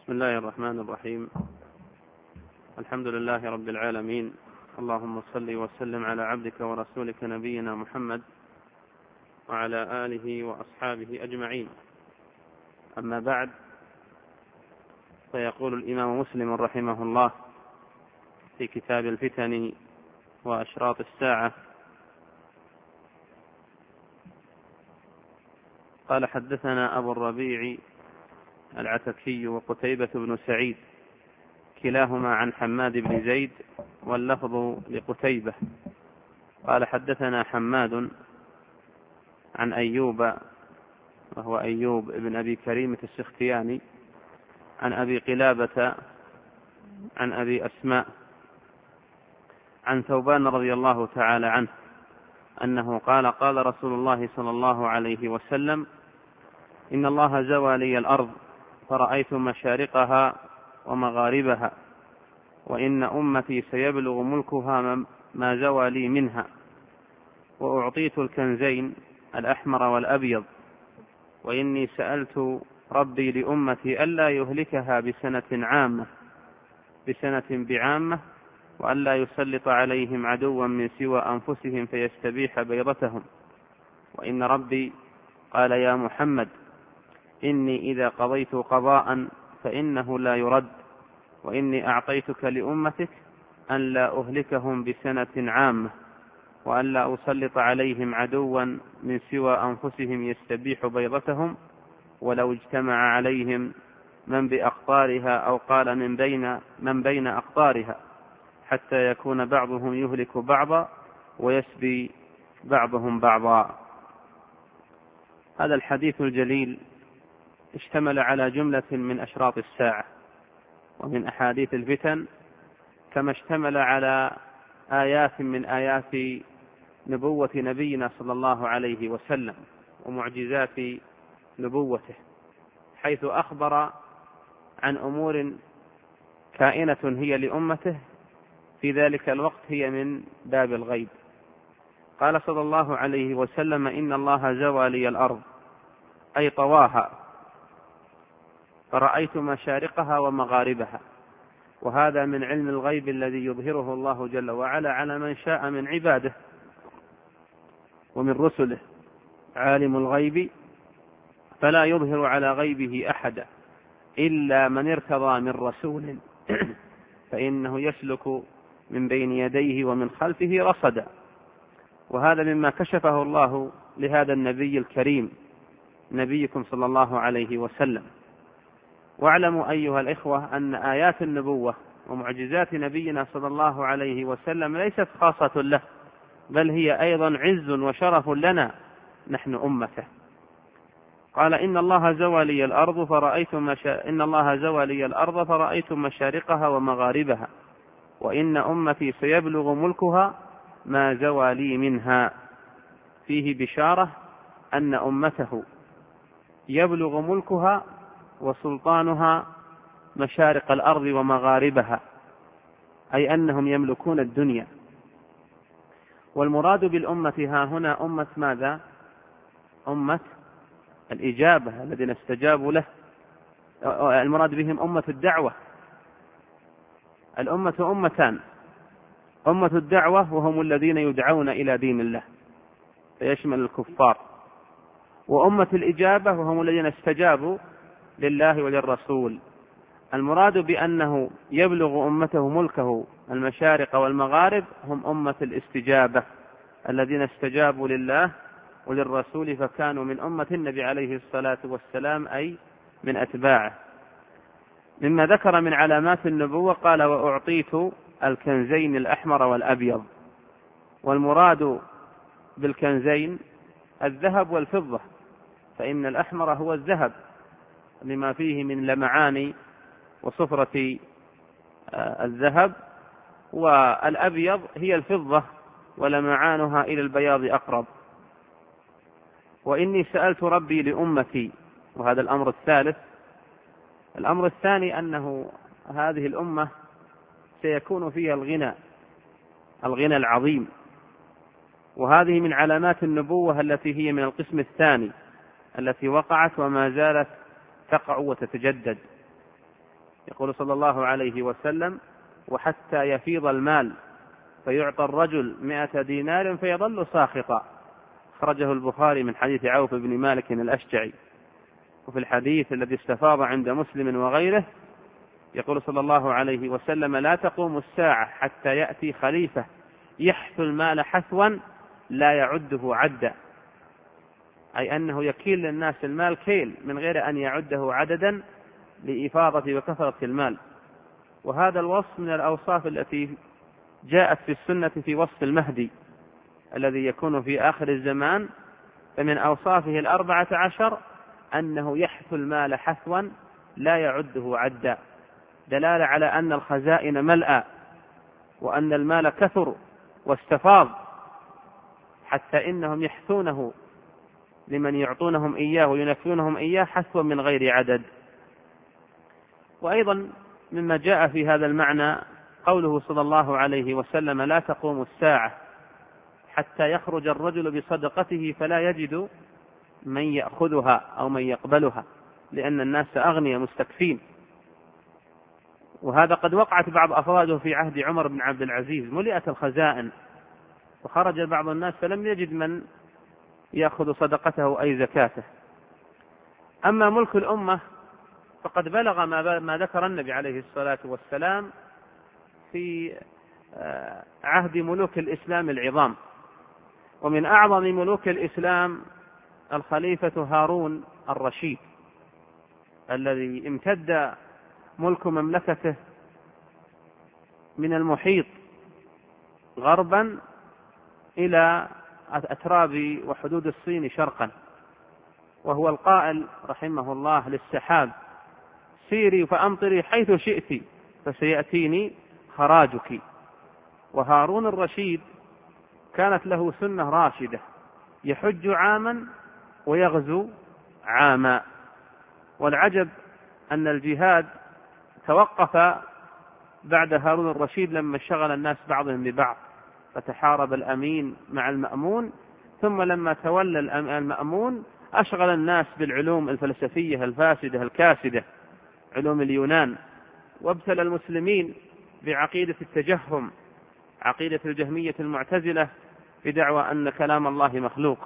بسم الله الرحمن الرحيم. الحمد لله رب العالمين، اللهم صل وسلم على عبدك ورسولك نبينا محمد وعلى آله وأصحابه أجمعين. أما بعد، فيقول الإمام مسلم رحمه الله في كتاب الفتن وأشراط الساعة: قال حدثنا أبو الربيع العتكي وقتيبة بن سعيد كلاهما عن حماد بن زيد، واللفظ لقتيبة. قال حدثنا حماد عن أيوب، وهو أيوب بن أبي كريمة السختياني، عن أبي قلابة عن أبي أسماء عن ثوبان رضي الله تعالى عنه أنه قال: قال رسول الله صلى الله عليه وسلم: إن الله زوى لي الأرض فرأيت مشارقها ومغاربها، وإن أمتي سيبلغ ملكها ما زوى لي منها، وأعطيت الكنزين الأحمر والأبيض، وإني سألت ربي لأمتي ألا يهلكها بسنة بعامة، وألا يسلط عليهم عدوا من سوى أنفسهم فيستبيح بيضتهم. وإن ربي قال: يا محمد، إني إذا قضيت قضاء فإنه لا يرد، وإني أعطيتك لأمتك أن لا أهلكهم بسنة عامة، وأن لا أسلط عليهم عدوا من سوى أنفسهم يستبيح بيضتهم، ولو اجتمع عليهم من بأقطارها، أو قال من بين أقطارها، حتى يكون بعضهم يهلك بعضا ويسبي بعضهم بعضا. هذا الحديث الجليل اشتمل على جملة من أشراط الساعة ومن أحاديث الفتن، كما اشتمل على آيات من آيات نبوة نبينا صلى الله عليه وسلم ومعجزات نبوته، حيث أخبر عن أمور كائنة هي لأمته في ذلك الوقت، هي من باب الغيب. قال صلى الله عليه وسلم: إن الله زوى لي الأرض، أي طواها، فرأيت مشارقها ومغاربها. وهذا من علم الغيب الذي يظهره الله جل وعلا على من شاء من عباده ومن رسله. عالم الغيب فلا يظهر على غيبه أحدا إلا من ارتضى من رسول فإنه يسلك من بين يديه ومن خلفه رصدا. وهذا مما كشفه الله لهذا النبي الكريم، نبيكم صلى الله عليه وسلم. واعلموا أيها الإخوة أن آيات النبوة ومعجزات نبينا صلى الله عليه وسلم ليست خاصة له، بل هي أيضا عز وشرف لنا نحن أمته. قال: إن الله زوى لي الأرض فرأيت مشارقها ومغاربها، وإن أمتي سيبلغ ملكها ما زوى لي منها. فيه بشارة أن أمته يبلغ ملكها وسلطانها مشارق الأرض ومغاربها، أي أنهم يملكون الدنيا. والمراد بالأمة ها هنا أمة ماذا؟ أمة الإجابة الذين استجابوا له. المراد بهم أمة الدعوة. الأمة أمتان: أمة الدعوة وهم الذين يدعون إلى دين الله فيشمل الكفار، وأمة الإجابة وهم الذين استجابوا لله وللرسول. المراد بأنه يبلغ أمته ملكه المشارق والمغارب هم أمة الاستجابة، الذين استجابوا لله وللرسول، فكانوا من أمة النبي عليه الصلاة والسلام، أي من أتباعه. مما ذكر من علامات النبوة قال: وأعطيت الكنزين الأحمر والأبيض. والمراد بالكنزين الذهب والفضة، فإن الأحمر هو الذهب لما فيه من لمعان وصفرة الذهب، والأبيض هي الفضة ولمعانها إلى البياض أقرب. وإني سألت ربي لأمتي، وهذا الأمر الثالث. الأمر الثاني أنه هذه الأمة سيكون فيها الغنى العظيم، وهذه من علامات النبوة التي هي من القسم الثاني، التي وقعت وما زالت تقع وتتجدد. يقول صلى الله عليه وسلم: وحتى يفيض المال فيعطى الرجل 100 دينار فيظل ساخطا. خرجه البخاري من حديث عوف بن مالك الأشجعي. وفي الحديث الذي استفاض عند مسلم وغيره يقول صلى الله عليه وسلم: لا تقوم الساعة حتى يأتي خليفة يحث المال حثوا لا يعده عدا، أي أنه يكيل للناس المال كيل من غير أن يعده عددا لإفاضة وكثرة المال. وهذا الوصف من الأوصاف التي جاءت في السنة في وصف المهدي الذي يكون في آخر الزمان، فمن أوصافه 14 أنه يحث المال حثوا لا يعده عدا، دلالة على أن الخزائن ملأى وأن المال كثر واستفاض، حتى إنهم يحثونه لمن يعطونهم إياه وينفونهم إياه حثوا من غير عدد. وأيضا مما جاء في هذا المعنى قوله صلى الله عليه وسلم: لا تقوم الساعة حتى يخرج الرجل بصدقته فلا يجد من يأخذها أو من يقبلها، لأن الناس أغنياء مستكفين. وهذا قد وقعت بعض أفراده في عهد عمر بن عبد العزيز، ملئت الخزائن وخرج بعض الناس فلم يجد من يأخذ صدقته أي زكاته. أما ملك الأمة فقد بلغ ما ذكر النبي عليه الصلاة والسلام في عهد ملوك الإسلام العظام. ومن أعظم ملوك الإسلام الخليفة هارون الرشيد، الذي امتد ملك مملكته من المحيط غربا إلى أتراب وحدود الصين شرقا، وهو القائل رحمه الله للسحاب: سيري فأمطري حيث شئت فسيأتيني خراجك. وهارون الرشيد كانت له سنة راشدة: يحج عاما ويغزو عاما. والعجب أن الجهاد توقف بعد هارون الرشيد لما شغل الناس بعضهم ببعض، فتحارب الأمين مع المأمون، ثم لما تولى المأمون أشغل الناس بالعلوم الفلسفية الفاسدة الكاسدة، علوم اليونان، وابتلى المسلمين بعقيدة التجهم، عقيدة الجهمية المعتزلة، بدعوى أن كلام الله مخلوق.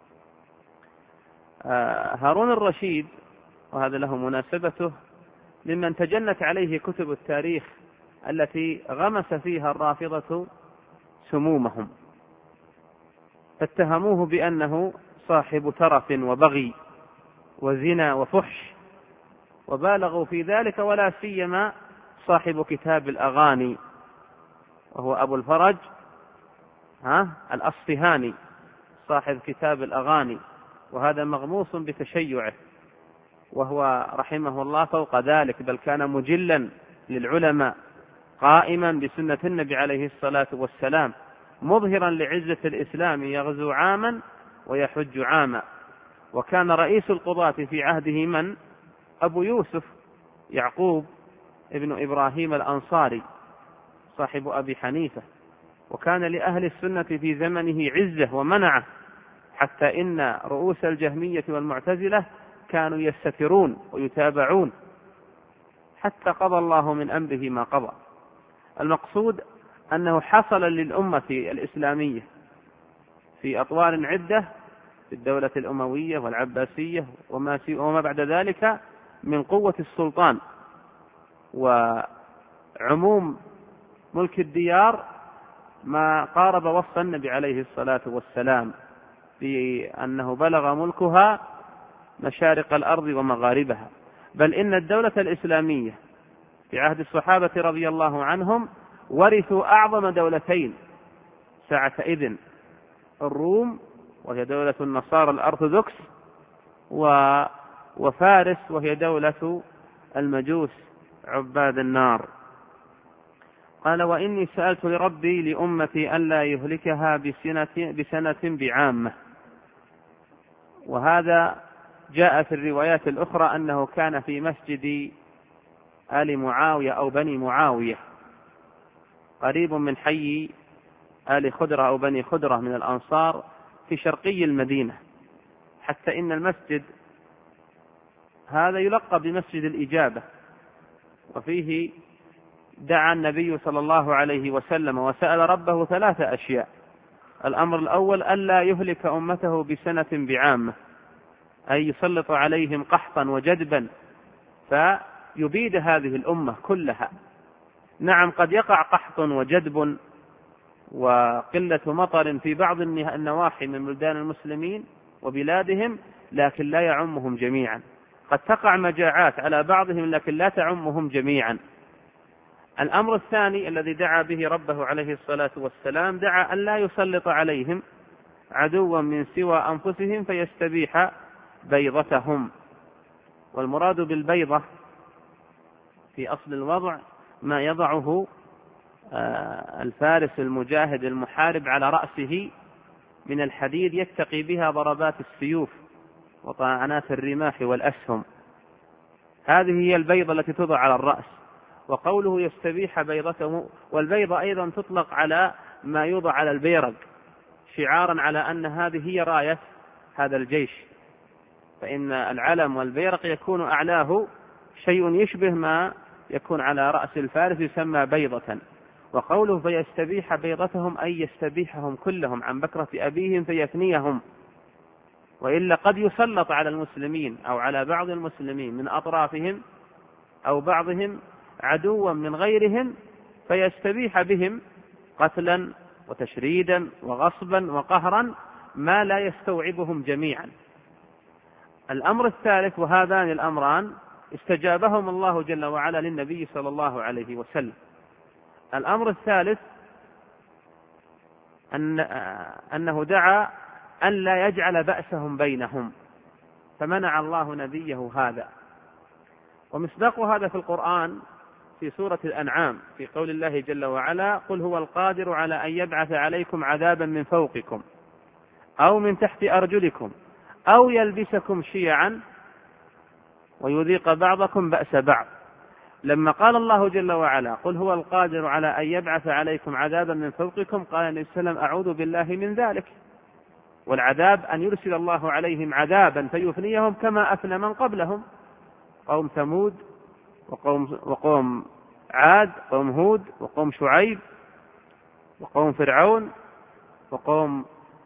هارون الرشيد، وهذا له مناسبته، ممن تجنت عليه كتب التاريخ التي غمس فيها الرافضة سمومهم، فاتهموه بأنه صاحب ترف وبغي وزنا وفحش، وبالغوا في ذلك، ولا سيما صاحب كتاب الأغاني وهو أبو الفرج الأصفهاني، صاحب كتاب الأغاني، وهذا مغموس بتشيعه، وهو رحمه الله فوق ذلك بل كان مجلا للعلماء، قائما بسنة النبي عليه الصلاة والسلام، مظهرا لعزة الإسلام، يغزو عاما ويحج عاما. وكان رئيس القضاة في عهده من؟ أبو يوسف يعقوب ابن إبراهيم الأنصاري صاحب أبي حنيفة، وكان لأهل السنة في زمنه عزة ومنعة، حتى إن رؤوس الجهمية والمعتزلة كانوا يستترون ويتابعون، حتى قضى الله من أمره ما قضى. المقصود أنه حصل للأمة الإسلامية في أطوار عدة، في الدولة الأموية والعباسية وما بعد ذلك من قوة السلطان وعموم ملك الديار، ما قارب وصف النبي عليه الصلاة والسلام بأنه بلغ ملكها مشارق الأرض ومغاربها. بل إن الدولة الإسلامية في عهد الصحابة رضي الله عنهم ورثوا أعظم دولتين ساعة إذن: الروم وهي دولة النصارى الأرثوذكس، وفارس وهي دولة المجوس عباد النار. قال: وإني سألت لربي لأمتي ألا يهلكها بسنة بعامة. وهذا جاء في الروايات الأخرى أنه كان في مسجد آل معاوية أو بني معاوية، قريب من حي آل خدرة أو بني خدرة من الأنصار في شرقي المدينة، حتى إن المسجد هذا يلقب بمسجد الإجابة، وفيه دعا النبي صلى الله عليه وسلم وسأل ربه 3 أشياء. الأمر الأول ألا يهلك أمته بسنة بعامة، أي يسلط عليهم قحطا وجدبا فيبيد هذه الأمة كلها. نعم، قد يقع قحط وجدب وقلة مطر في بعض النواحي من بلدان المسلمين وبلادهم، لكن لا يعمهم جميعا. قد تقع مجاعات على بعضهم لكن لا تعمهم جميعا. الأمر الثاني الذي دعا به ربه عليه الصلاة والسلام، دعا أن لا يسلط عليهم عدوا من سوى أنفسهم فيستبيح بيضتهم. والمراد بالبيضة في أصل الوضع ما يضعه الفارس المجاهد المحارب على رأسه من الحديد يتقي بها ضربات السيوف وطعنات الرماح والأسهم. هذه هي البيضة التي توضع على الرأس. وقوله يستبيح بيضته، والبيضة أيضا تطلق على ما يوضع على البيرق شعارا على أن هذه هي راية هذا الجيش، فإن العلم والبيرق يكون أعلاه شيء يشبه ما يكون على رأس الفارس يسمى بيضة. وقوله فيستبيح بيضتهم أي يستبيحهم كلهم عن بكرة أبيهم فيفنيهم. وإلا قد يسلط على المسلمين أو على بعض المسلمين من أطرافهم أو بعضهم عدوا من غيرهم فيستبيح بهم قتلا وتشريدا وغصبا وقهرا ما لا يستوعبهم جميعا. الأمر الثالث، وهذان الأمران استجابهم الله جل وعلا للنبي صلى الله عليه وسلم. الأمر الثالث أنه دعا أن لا يجعل بأسهم بينهم، فمنع الله نبيه هذا. ومصداق هذا في القرآن في سورة الأنعام في قول الله جل وعلا قل هو القادر على أن يبعث عليكم عذابا من فوقكم أو من تحت أرجلكم أو يلبسكم شيعا ويذيق بعضكم بأس بعض. لما قال الله جل وعلا قل هو القادر على أن يبعث عليكم عذابا من فوقكم، قال النبي صلى الله عليه وسلم أعوذ بالله من ذلك. والعذاب أن يرسل الله عليهم عذابا فيفنيهم كما أفنى من قبلهم، قوم ثمود وقوم عاد، قوم هود وقوم شعيب وقوم فرعون وقوم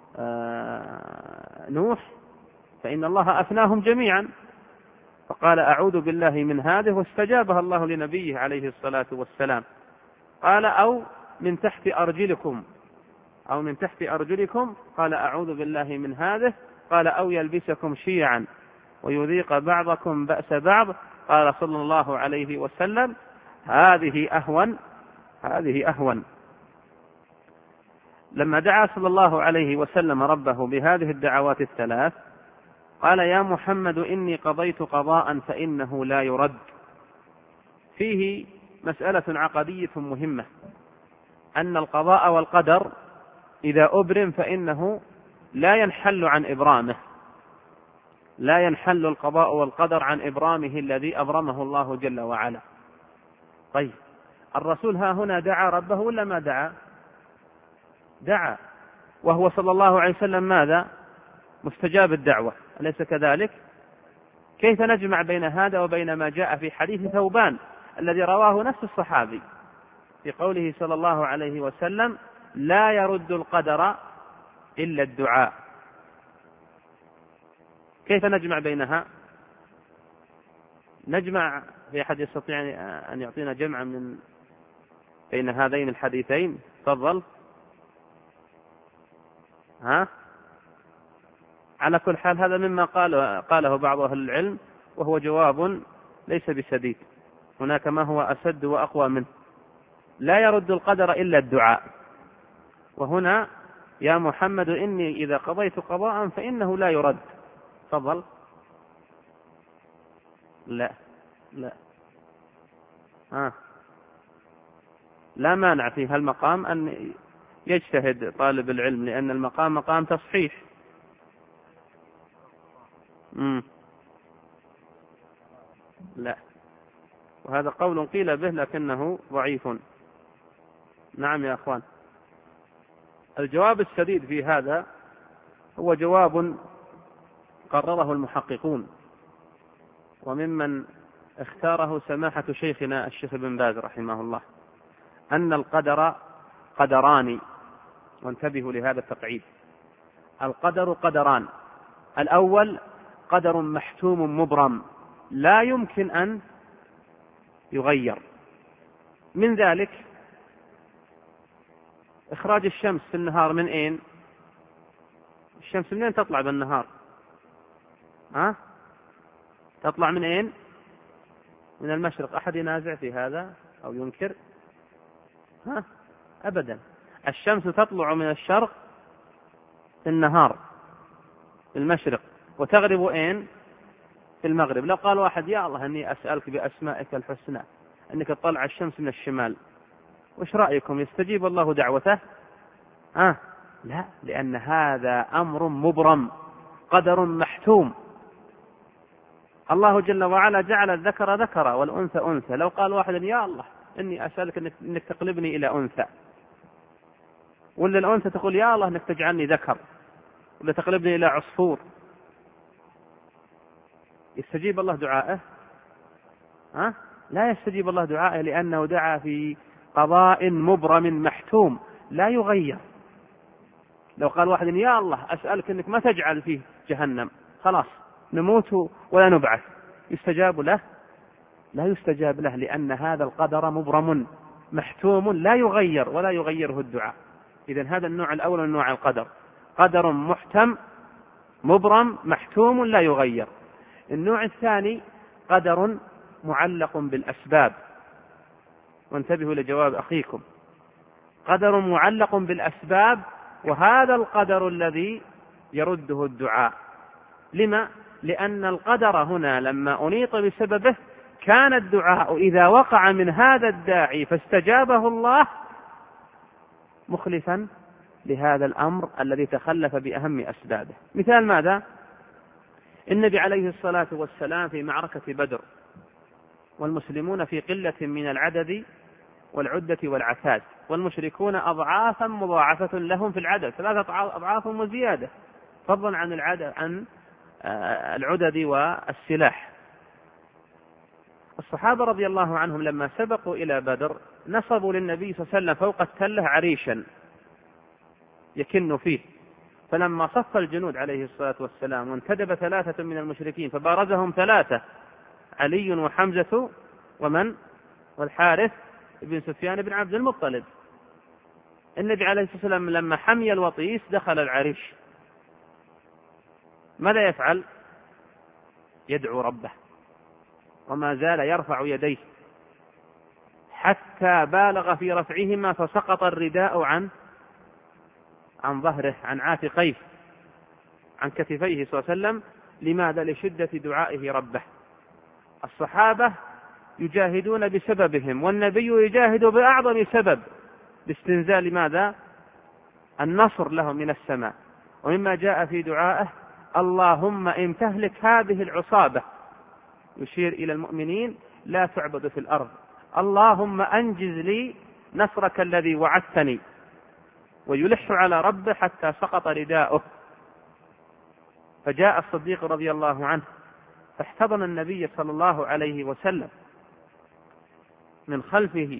نوح، فإن الله أفناهم جميعا. فقال أعوذ بالله من هذه، واستجابها الله لنبيه عليه الصلاة والسلام. قال أو من تحت أرجلكم، أو من تحت أرجلكم، قال أعوذ بالله من هذه. قال أو يلبسكم شيعا ويذيق بعضكم بأس بعض. قال صلى الله عليه وسلم هذه أهون. لما دعا صلى الله عليه وسلم ربه بهذه الدعوات الثلاث قال يا محمد إني قضيت قضاء فإنه لا يرد. فيه مسألة عقدية مهمة، أن القضاء والقدر إذا أبرم فإنه لا ينحل عن إبرامه، لا ينحل القضاء والقدر عن إبرامه الذي أبرمه الله جل وعلا. طيب الرسول ها هنا دعا ربه ولا ما دعا؟ دعا، وهو صلى الله عليه وسلم ماذا؟ مستجاب الدعوة، أليس كذلك؟ كيف نجمع بين هذا وبين ما جاء في حديث ثوبان الذي رواه نفس الصحابي في قوله صلى الله عليه وسلم لا يرد القدر إلا الدعاء؟ كيف نجمع بينها؟ نجمع، في أحد يستطيع أن يعطينا جمعا من بين هذين الحديثين؟ تفضل. على كل حال هذا مما قاله بعض أهل العلم، وهو جواب ليس بسديد، هناك ما هو أسد وأقوى منه. لا يرد القدر إلا الدعاء، وهنا يا محمد إني إذا قضيت قضاء فإنه لا يرد. تفضل. لا لا مانع في هالمقام أن يجتهد طالب العلم، لأن المقام مقام تصحيح. لا، وهذا قول قيل به لكنه ضعيف. نعم يا أخوان، الجواب السديد في هذا هو جواب قرره المحققون، وممن اختاره سماحة شيخنا الشيخ ابن باز رحمه الله، أن القدر قدران، وانتبهوا لهذا التقعيد. القدر قدران: الأول قدر محتوم مبرم لا يمكن أن يغير، من ذلك إخراج الشمس في النهار من أين؟ الشمس من أين تطلع بالنهار؟ تطلع من أين؟ من المشرق. أحد ينازع في هذا أو ينكر؟ أبدا. الشمس تطلع من الشرق في النهار في المشرق، وتغرب أين؟ في المغرب. لو قال واحد: يا الله أني أسألك بأسمائك الحسنى أنك تطلع الشمس من الشمال، وش رأيكم؟ يستجيب الله دعوته؟ لا، لأن هذا أمر مبرم، قدر محتوم. الله جل وعلا جعل الذكر ذكرا والأنثى أنثى. لو قال واحد: يا الله إني أسألك أنك تقلبني إلى أنثى، ولا الأنثى تقول: يا الله أنك تجعلني ذكر، ولا تقلبني إلى عصفور، يستجيب الله دعائه؟ لا يستجيب الله دعائه، لأنه دعا في قضاء مبرم محتوم لا يغير. لو قال واحد: يا الله أسألك أنك ما تجعل فيه جهنم، خلاص نموت ولا نبعث، يستجاب له؟ لا يستجاب له، لأن هذا القدر مبرم محتوم لا يغير ولا يغيره الدعاء. إذن هذا النوع الأول من نوع القدر، قدر محتم مبرم محتوم لا يغير. النوع الثاني قدر معلق بالأسباب، وانتبهوا لجواب أخيكم، قدر معلق بالأسباب، وهذا القدر الذي يرده الدعاء. لما؟ لأن القدر هنا لما أنيط بسببه كان الدعاء إذا وقع من هذا الداعي فاستجابه الله مخلفا لهذا الأمر الذي تخلف بأهم أسبابه. مثال ماذا؟ النبي عليه الصلاة والسلام في معركة بدر، والمسلمون في قلة من العدد والعدة والعتاد، والمشركون أضعافا مضاعفة لهم في العدد، 3 أضعاف وزيادة، فضلا عن العدد والسلاح. الصحابة رضي الله عنهم لما سبقوا إلى بدر نصبوا للنبي صلى الله عليه وسلم فوق التلة عريشا يكن فيه، فلما صف الجنود عليه الصلاة والسلام وانتدب 3 من المشركين فبارزهم 3: علي وحمزة ومن؟ والحارث بن سفيان بن عبد المطلب. النبي عليه الصلاة والسلام لما حمي الوطيس دخل العريش، ماذا يفعل؟ يدعو ربه، وما زال يرفع يديه حتى بالغ في رفعهما فسقط الرداء عن ظهره، عن عاتقيه، عن كتفيه صلى الله عليه وسلم. لماذا؟ لشدة دعائه ربه. الصحابة يجاهدون بسببهم، والنبي يجاهد بأعظم سبب، باستنزال ماذا؟ النصر لهم من السماء. ومما جاء في دعائه: اللهم إن تهلك هذه العصابة، يشير إلى المؤمنين، لا تعبد في الأرض، اللهم أنجز لي نصرك الذي وعدتني. ويلح على ربه حتى سقط رداؤه. فجاء الصديق رضي الله عنه فاحتضن النبي صلى الله عليه وسلم من خلفه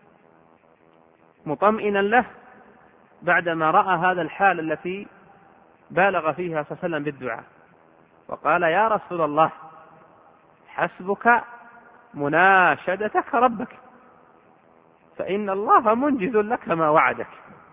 مطمئنا له بعدما رأى هذا الحال التي بالغ فيها صلى الله عليه وسلم بالدعاء، وقال: يا رسول الله حسبك مناشدتك ربك، فإن الله منجز لك ما وعدك.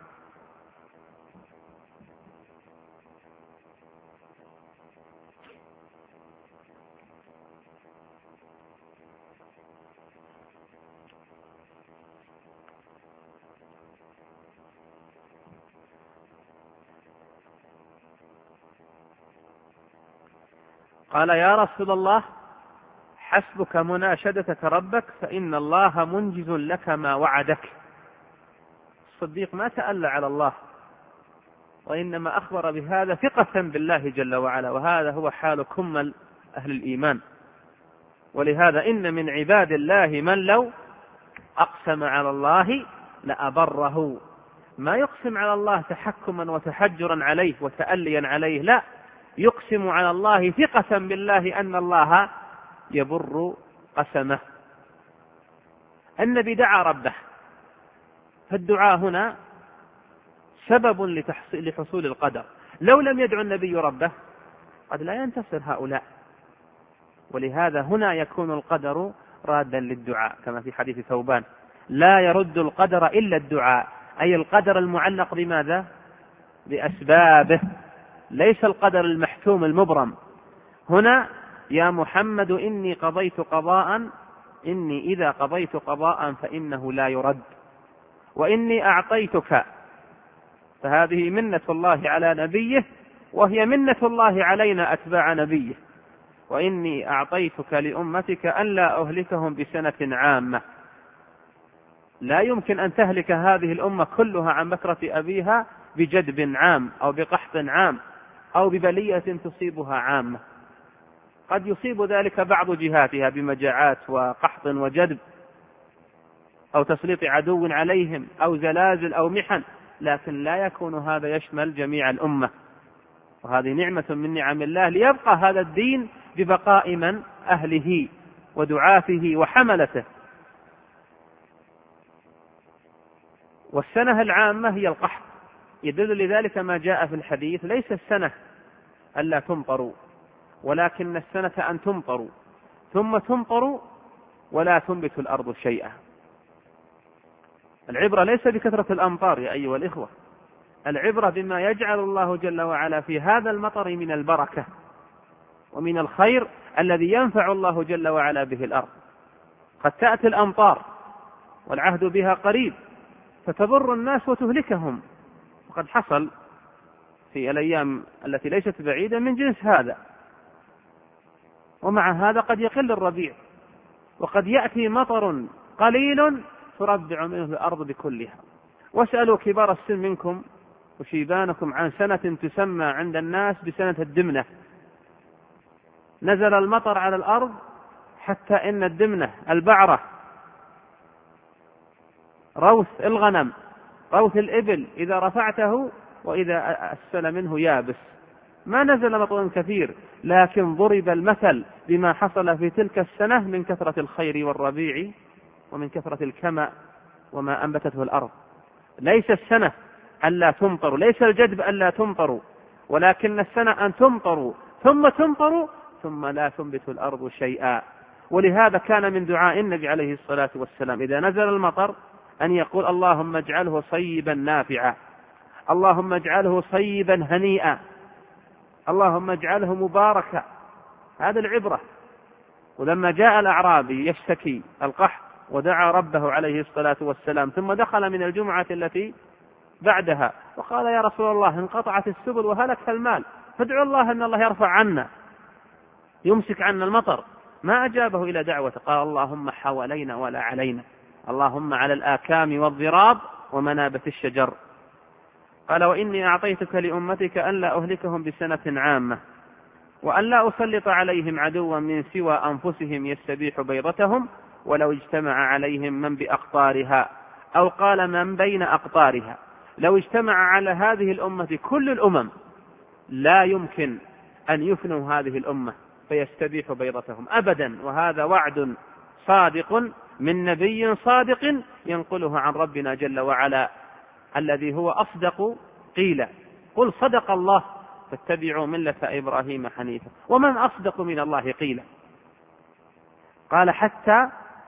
قال: يا رسول الله حسبك مناشدتك ربك، فإن الله منجز لك ما وعدك. الصديق ما تألى على الله، وإنما أخبر بهذا ثقة بالله جل وعلا، وهذا هو حال كمل أهل الإيمان. ولهذا إن من عباد الله من لو أقسم على الله لأبره، ما يقسم على الله تحكما وتحجرا عليه وتأليا عليه، لا، يقسم على الله ثقة بالله أن الله يبر قسمه. النبي دعا ربه، فالدعاء هنا سبب لحصول القدر. لو لم يدعو النبي ربه قد لا ينتصر هؤلاء، ولهذا هنا يكون القدر رادا للدعاء، كما في حديث ثوبان: لا يرد القدر إلا الدعاء، أي القدر المعلق بماذا؟ بأسبابه، ليس القدر المحتوم المبرم. هنا: يا محمد إني قضيت قضاء، إني إذا قضيت قضاء فإنه لا يرد، وإني أعطيتك، فهذه منة الله على نبيه، وهي منة الله علينا أتباع نبيه. وإني أعطيتك لأمتك ألا أهلكهم بسنة عامة. لا يمكن أن تهلك هذه الأمة كلها عن بكرة أبيها بجدب عام أو بقحط عام أو ببلية تصيبها عامة. قد يصيب ذلك بعض جهاتها بمجاعات وقحط وجدب أو تسليط عدو عليهم أو زلازل أو محن، لكن لا يكون هذا يشمل جميع الأمة. وهذه نعمة من نعم الله ليبقى هذا الدين ببقاء من؟ أهله ودعاته وحملته. والسنة العامة هي القحط، يدل لذلك ما جاء في الحديث: ليس السنة ألا تمطروا، ولكن السنة أن تمطروا ثم تمطروا ولا تنبت الأرض شيئا. العبرة ليس بكثرة الأمطار يا أيها الإخوة، العبرة بما يجعل الله جل وعلا في هذا المطر من البركة ومن الخير الذي ينفع الله جل وعلا به الأرض. قد تأتي الأمطار والعهد بها قريب فتضر الناس وتهلكهم، وقد حصل في الأيام التي ليست بعيدة من جنس هذا. ومع هذا قد يقل الربيع، وقد يأتي مطر قليل تربع منه الأرض بكلها. واسألوا كبار السن منكم وشيبانكم عن سنة تسمى عند الناس بسنة الدمنة. نزل المطر على الأرض حتى إن الدمنة البعرة، روث الغنم، روث الإبل، إذا رفعته وإذا أسفل منه يابس. ما نزل مطر كثير، لكن ضرب المثل بما حصل في تلك السنة من كثرة الخير والربيع ومن كثرة الكمأ وما أنبتته الأرض. ليس السنة ألا تمطروا، ليس الجدب ألا تمطروا، ولكن السنة أن تمطروا ثم تمطروا ثم لا تنبت الأرض شيئا. ولهذا كان من دعاء النبي عليه الصلاة والسلام إذا نزل المطر أن يقول: اللهم اجعله صيبا نافعا، اللهم اجعله صيبا هنيئا، اللهم اجعله مباركا. هذا العبرة. ولما جاء الأعرابي يشتكي القحط ودعا ربه عليه الصلاة والسلام، ثم دخل من الجمعة التي بعدها وقال: يا رسول الله انقطعت السبل وهلك المال، فادعوا الله أن الله يرفع عنا، يمسك عنا المطر. ما أجابه إلى دعوته، قال: اللهم حوالينا ولا علينا، اللهم على الآكام والضراب ومنابت الشجر. قال: وإني أعطيتك لأمتك ألا أهلكهم بسنة عامة، وألا أسلط عليهم عدوا من سوى أنفسهم يستبيح بيضتهم، ولو اجتمع عليهم من بأقطارها، أو قال من بين أقطارها. لو اجتمع على هذه الأمة كل الأمم لا يمكن أن يفنوا هذه الأمة فيستبيح بيضتهم أبدا. وهذا وعد صادق من نبي صادق ينقله عن ربنا جل وعلا الذي هو أصدق قيلا: قل صدق الله فاتبعوا ملة إبراهيم حنيفا، ومن أصدق من الله قيلا. قال: حتى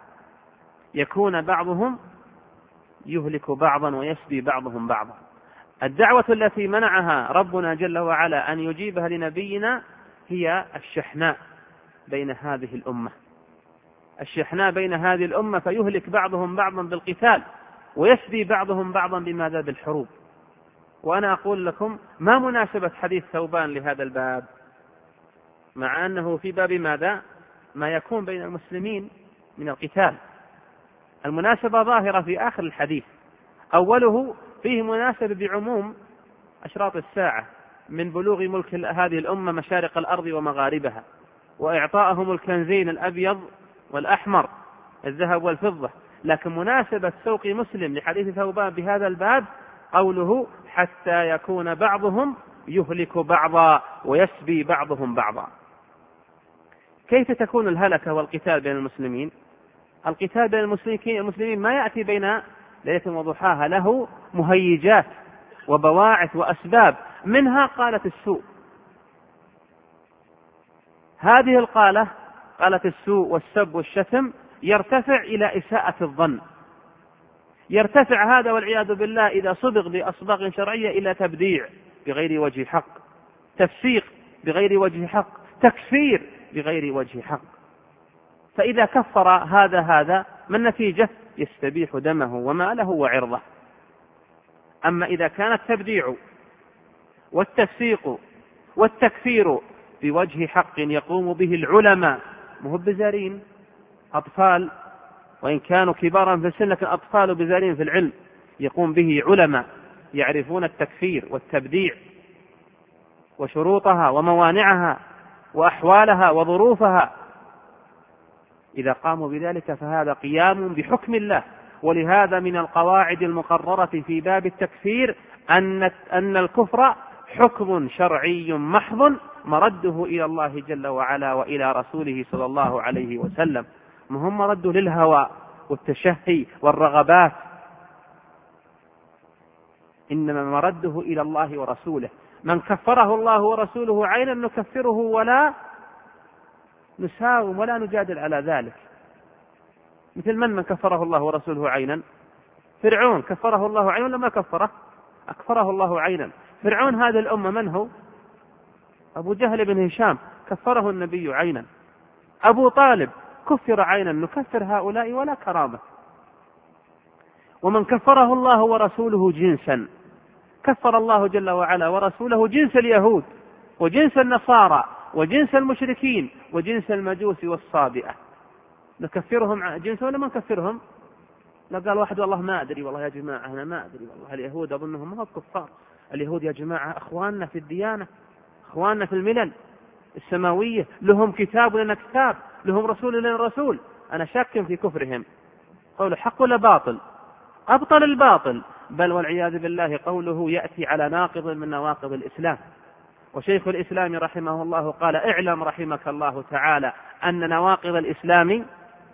يكون بعضهم يهلك بعضا ويسبي بعضهم بعضا. الدعوة التي منعها ربنا جل وعلا أن يجيبها لنبينا هي الشحناء بين هذه الأمة، الشحناء بين هذه الأمة، فيهلك بعضهم بعضا بالقتال ويسبي بعضهم بعضا بماذا؟ بالحروب. وأنا أقول لكم ما مناسبة حديث ثوبان لهذا الباب، مع أنه في باب ماذا؟ ما يكون بين المسلمين من القتال. المناسبة ظاهرة في آخر الحديث. أوله فيه مناسبة بعموم أشراط الساعة من بلوغ ملك هذه الأمة مشارق الأرض ومغاربها، وإعطائهم الكنزين الأبيض والأحمر، الذهب والفضة. لكن مناسبة سوق مسلم لحديث ثوبان بهذا الباب قوله: حتى يكون بعضهم يهلك بعضا ويسبي بعضهم بعضا. كيف تكون الهلكة والقتال بين المسلمين؟ القتال بين المسلمين ما يأتي بين ليلة وضحاها، له مهيجات وبواعث وأسباب، منها قالة السوء. هذه القالة، قالة السوء والسب والشتم، يرتفع إلى إساءة الظن، يرتفع هذا والعياذ بالله إذا صبغ بأصباغ شرعية إلى تبديع بغير وجه حق، تفسيق بغير وجه حق، تكفير بغير وجه حق. فإذا كفر هذا ما النتيجة؟ يستبيح دمه وماله وعرضه. أما إذا كان التبديع والتفسيق والتكفير بوجه حق يقوم به العلماء، مو بزارين أطفال، وإن كانوا كبارا في السن لكن أطفال بزارين في العلم، يقوم به علماء يعرفون التكفير والتبديع وشروطها وموانعها وأحوالها وظروفها، إذا قاموا بذلك فهذا قيام بحكم الله. ولهذا من القواعد المقررة في باب التكفير أن الكفر حكم شرعي محض مرده إلى الله جل وعلا وإلى رسوله صلى الله عليه وسلم، مهم مرده للهوى والتشهي والرغبات، إنما مرده إلى الله ورسوله. من كفره الله ورسوله عينا نكفره ولا نساوم ولا نجادل على ذلك. مثل من كفره الله ورسوله عينا؟ فرعون كفره الله عينا ولا ما كفره؟ أكفره الله عينا. فرعون هذه الأمة من هو؟ أبو جهل بن هشام كفره النبي عينا. أبو طالب كفر عينا، نكفر هؤلاء ولا كرامة. ومن كفره الله ورسوله جنسا، كفر الله جل وعلا ورسوله جنس اليهود وجنس النصارى وجنس المشركين وجنس المجوس والصابئة، نكفرهم جنس ولا ما نكفرهم؟ لا قال واحد والله ما أدري، والله يا جماعة أنا ما أدري، والله اليهود أظنهم ما كفار، اليهود يا جماعة أخواننا في الديانة، أخواننا في الملل السماوية، لهم كتاب لنا كتاب، لهم رسول لنا رسول، أنا شاك في كفرهم. قوله حق ولا باطل؟ أبطل الباطل، بل والعياذ بالله قوله يأتي على ناقض من نواقض الإسلام. وشيخ الإسلام رحمه الله قال اعلم رحمك الله تعالى أن نواقض الإسلام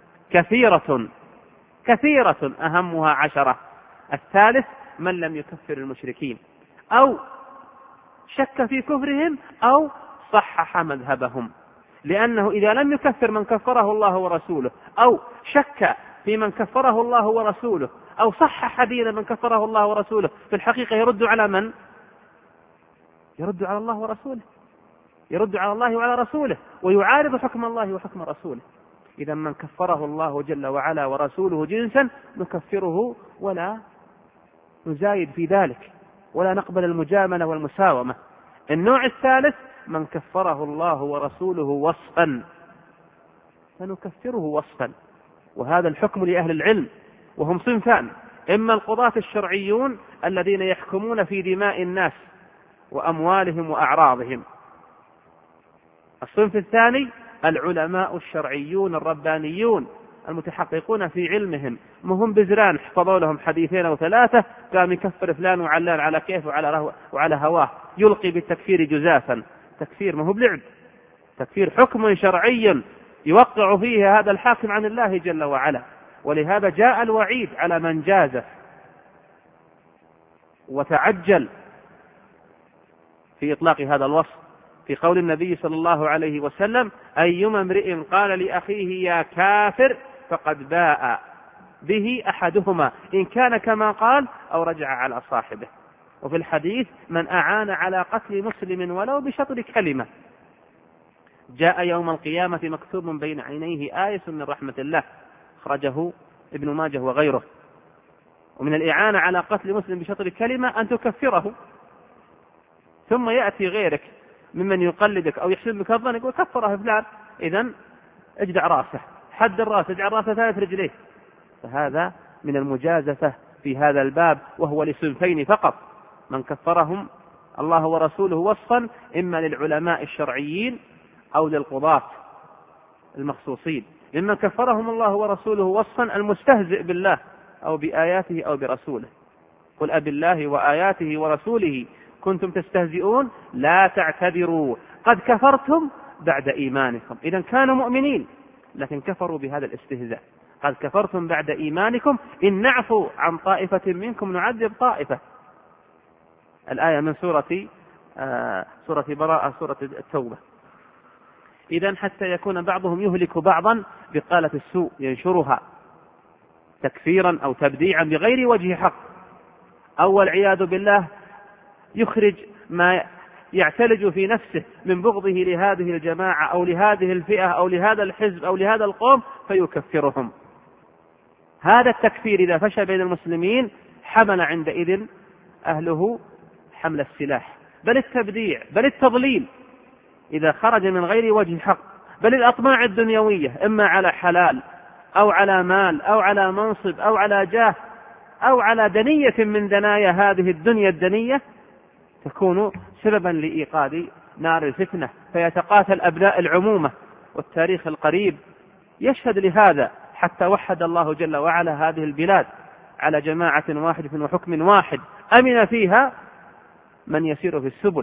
كثيرة أهمها 10. الثالث من لم يكفر المشركين أو شك في كفرهم أو صحح مذهبهم، لأنه إذا لم يكفر من كفره الله ورسوله أو شك في من كفره الله ورسوله أو صحح دين من كفره الله ورسوله، في الحقيقة يرد على من؟ يرد على الله ورسوله، يرد على الله وعلى رسوله، ويعارض حكم الله وحكم رسوله. إذا من كفره الله جل وعلا ورسوله جنسا نكفره ولا نزايد في ذلك ولا نقبل المجاملة والمساومة. النوع الثالث من كفره الله ورسوله وصفا فنكفره وصفا، وهذا الحكم لأهل العلم، وهم صنفان: إما القضاة الشرعيون الذين يحكمون في دماء الناس وأموالهم وأعراضهم، الصنف الثاني العلماء الشرعيون الربانيون المتحققون في علمهم، مهم بزران حفظوا لهم حديثين أو 3 قام يكفر فلان وعلان على كيف وعلى هواه، يلقي بالتكفير جزافا. تكفير ما هو بلعب، تكفير حكم شرعي يوقع فيه هذا الحاكم عن الله جل وعلا. ولهذا جاء الوعيد على من جازف وتعجل في إطلاق هذا الوصف في قول النبي صلى الله عليه وسلم: أيما امرئ قال لأخيه يا كافر فقد باء به أحدهما إن كان كما قال أو رجع على صاحبه. وفي الحديث: من أعان على قتل مسلم ولو بشطر كلمة جاء يوم القيامة مكتوب بين عينيه آية من رحمة الله، أخرجه ابن ماجه وغيره. ومن الإعانة على قتل مسلم بشطر كلمة أن تكفره، ثم يأتي غيرك ممن يقلدك أو يحسن بك الظن يقول كفره فلان، إذن اجدع راسه، حد الراس، اجعل راسه 3 رجليه. فهذا من المجازفة في هذا الباب، وهو لصنفين فقط: من كفرهم الله ورسوله وصفا، إما للعلماء الشرعيين أو للقضاة المخصوصين. ممن كفرهم الله ورسوله وصفا المستهزئ بالله أو بآياته أو برسوله: قل أب الله وآياته ورسوله كنتم تستهزئون لا تعتذروا قد كفرتم بعد إيمانكم. إذن كانوا مؤمنين لكن كفروا بهذا الاستهزاء. قد كفرتم بعد إيمانكم إن نعفو عن طائفة منكم نعذب طائفة. الآية من سورة براءة، سورة التوبة. إذن حتى يكون بعضهم يهلك بعضا بقالة السوء ينشرها تكفيرا أو تبديعا بغير وجه حق، أو والعياذ بالله يخرج ما يعتلج في نفسه من بغضه لهذه الجماعة أو لهذه الفئة أو لهذا الحزب أو لهذا القوم فيكفرهم. هذا التكفير إذا فشى بين المسلمين حمل عندئذ أهله حمل السلاح، بل التبديع، بل التضليل إذا خرج من غير وجه حق، بل الأطماع الدنيوية إما على حلال أو على مال أو على منصب أو على جاه أو على دنية من دنايا هذه الدنيا الدنية تكون سببا لإيقاد نار الفتنة، فيتقاتل أبناء العمومة. والتاريخ القريب يشهد لهذا، حتى وحد الله جل وعلا هذه البلاد على جماعة واحدة وحكم واحد أمن فيها من يسير في السبل.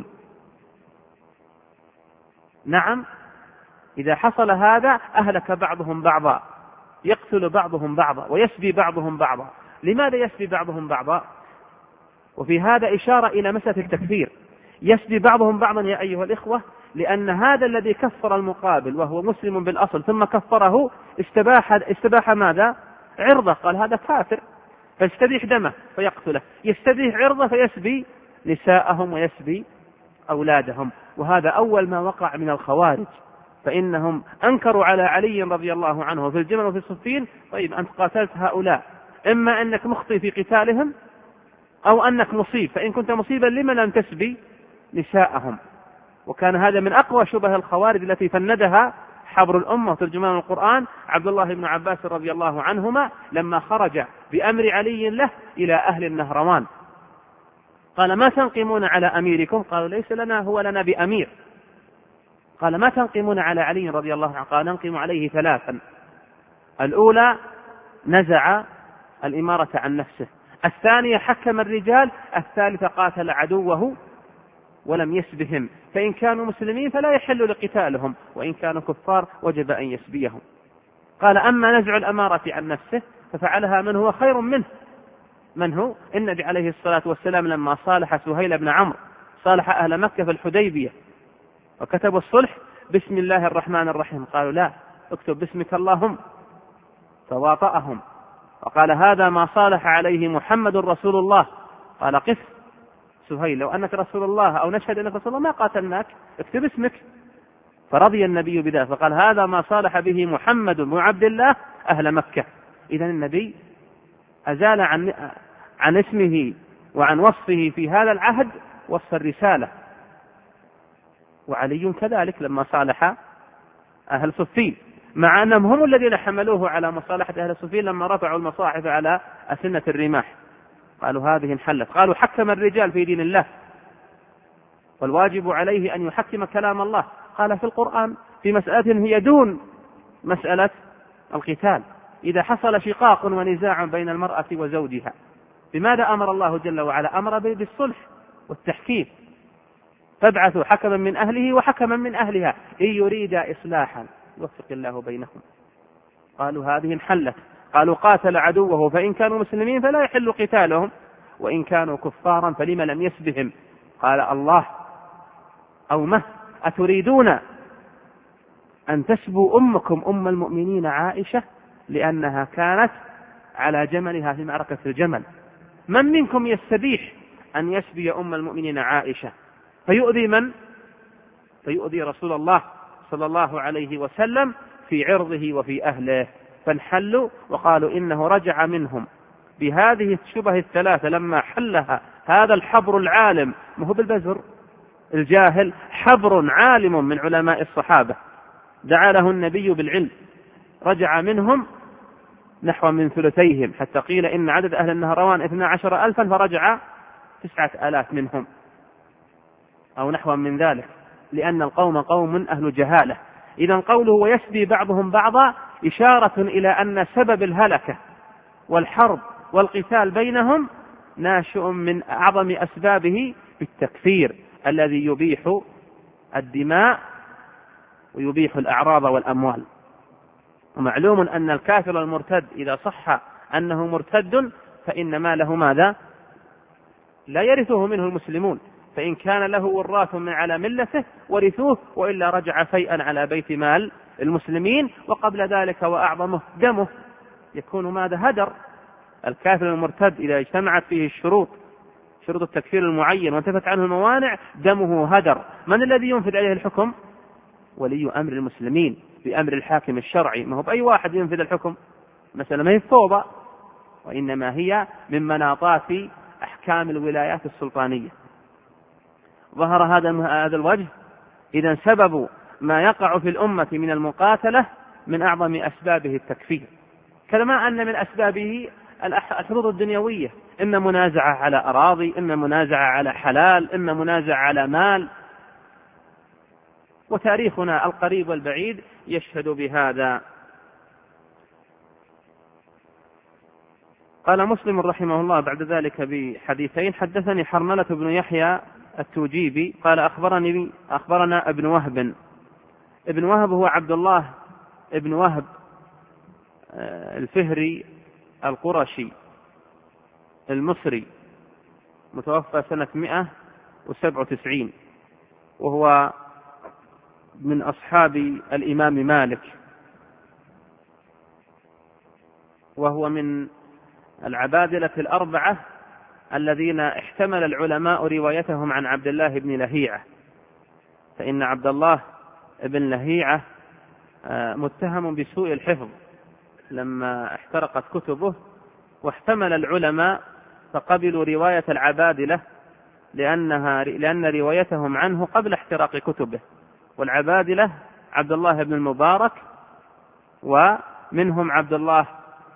نعم، إذا حصل هذا أهلك بعضهم بعضا، يقتل بعضهم بعضا ويسبي بعضهم بعضا. لماذا يسبي بعضهم بعضا؟ وفي هذا إشارة إلى مسألة التكفير. يسبي بعضهم بعضا يا أيها الإخوة لأن هذا الذي كفر المقابل وهو مسلم بالأصل ثم كفره استباح ماذا؟ عرضه، قال هذا كافر فيستبيح دمه فيقتله، يستبيح عرضه فيسبي نساءهم ويسبي أولادهم. وهذا أول ما وقع من الخوارج، فإنهم أنكروا على علي رضي الله عنه في الجمل وفي الصفين: طيب أنت قاتلت هؤلاء، إما أنك مخطئ في قتالهم أو أنك مصيب، فإن كنت مصيبا لما لم تسبي نساءهم؟ وكان هذا من أقوى شبه الخوارج التي فندها حبر الأمة وترجمان القرآن عبد الله بن عباس رضي الله عنهما لما خرج بأمر علي له إلى أهل النهروان، قال: ما تنقمون على أميركم؟ قالوا: ليس لنا، هو لنا بأمير. قال: ما تنقمون على علي رضي الله عنه؟ قال: ننقم عليه ثلاثا: الأولى نزع الإمارة عن نفسه، الثانية حكم الرجال، الثالثة قاتل عدوه ولم يسبهم، فإن كانوا مسلمين فلا يحل لقتالهم، وإن كانوا كفار وجب أن يسبيهم. قال: أما نزع الأمارة عن نفسه ففعلها من هو خير منه. من هو؟ النبي عليه الصلاة والسلام لما صالح سهيل بن عمرو، صالح أهل مكة في الحديبية وكتبوا الصلح بسم الله الرحمن الرحيم، قالوا: لا، اكتب باسمك اللهم، فواطأهم وقال: هذا ما صالح عليه محمد رسول الله. قال: قف سهيل، لو أنك رسول الله أو نشهد أنك رسول الله ما قاتلناك، اكتب اسمك. فرضي النبي بذلك فقال: هذا ما صالح به محمد بن عبد الله أهل مكة. إذن النبي أزال عن اسمه وعن وصفه في هذا العهد وصف الرسالة. وعلي كذلك لما صالح أهل صفين، مع أنهم هم الذين حملوه على مصالحة أهل صفين لما رفعوا المصاحف على أسنة الرماح، قالوا هذه انحلت. قالوا: حكم الرجال في دين الله والواجب عليه أن يحكم كلام الله. قال: في القرآن في مسألة هي دون مسألة القتال، إذا حصل شقاق ونزاع بين المرأة وزوجها، بماذا أمر الله جل وعلا؟ أمر بالصلح والتحكيم، فابعثوا حكما من أهله وحكما من أهلها إن يريد إصلاحا يوفق الله بينهم. قالوا هذه انحلت. قالوا: قاتل عدوه، فإن كانوا مسلمين فلا يحل قتالهم، وإن كانوا كفارا فلما لم يسبهم؟ قال الله: أو أتريدون أن تسبوا أمكم أم المؤمنين عائشة لأنها كانت على جملها في معركة الجمل. من منكم يستبيح أن يسبي أم المؤمنين عائشة فيؤذي من؟ فيؤذي رسول الله صلى الله عليه وسلم في عرضه وفي أهله. فانحلوا وقالوا إنه رجع منهم بهذه الشبه الثلاثة لما حلها هذا الحبر العالم، ما هو بالبزر الجاهل، حبر عالم من علماء الصحابة دعا له النبي بالعلم، رجع منهم نحو من ثلثيهم، حتى قيل إن عدد أهل النهروان 12,000 فرجع 9,000 منهم أو نحو من ذلك، لأن القوم قوم أهل جهالة. إذن قوله ويسبي بعضهم بعضا إشارة إلى أن سبب الهلكة والحرب والقتال بينهم ناشئ من أعظم أسبابه بالتكفير الذي يبيح الدماء ويبيح الأعراض والأموال. ومعلوم أن الكافر المرتد إذا صح أنه مرتد فإن ماله ماذا؟ لا يرثه منه المسلمون، فإن كان له وراث من على ملته ورثوه، وإلا رجع فيئا على بيت مال المسلمين. وقبل ذلك وأعظمه دمه يكون ماذا؟ هدر. الكافر المرتد إذا اجتمعت فيه شروط التكفير المعين وانتفت عنه الموانع دمه هدر. من الذي ينفذ عليه الحكم؟ ولي أمر المسلمين بأمر الحاكم الشرعي، ما هو بأي واحد ينفذ الحكم. مثلا ما هي فوضى، وإنما هي من مناطات أحكام الولايات السلطانية. ظهر هذا الوجه. إذا سبب ما يقع في الأمة من المقاتلة من أعظم أسبابه التكفير، كما أن من أسبابه الحظوظ الدنيوية، إما منازعة على أراضي، إما منازعة على حلال، إما منازعة على مال. وتاريخنا القريب والبعيد يشهد بهذا. قال مسلم رحمه الله بعد ذلك بحديثين: حدثني حرملة بن يحيى التوجيبي قال أخبرنا ابن وهب. ابن وهب هو عبد الله ابن وهب الفهري القرشي المصري، متوفى سنة 197، وهو من أصحاب الإمام مالك، وهو من العبادلة الأربعة الذين احتمل العلماء روايتهم عن عبد الله بن لهيعة، فإن عبد الله بن لهيعة متهم بسوء الحفظ لما احترقت كتبه، واحتمل العلماء فقبلوا رواية العبادلة لأن روايتهم عنه قبل احتراق كتبه. والعبادلة عبد الله بن المبارك، ومنهم عبد الله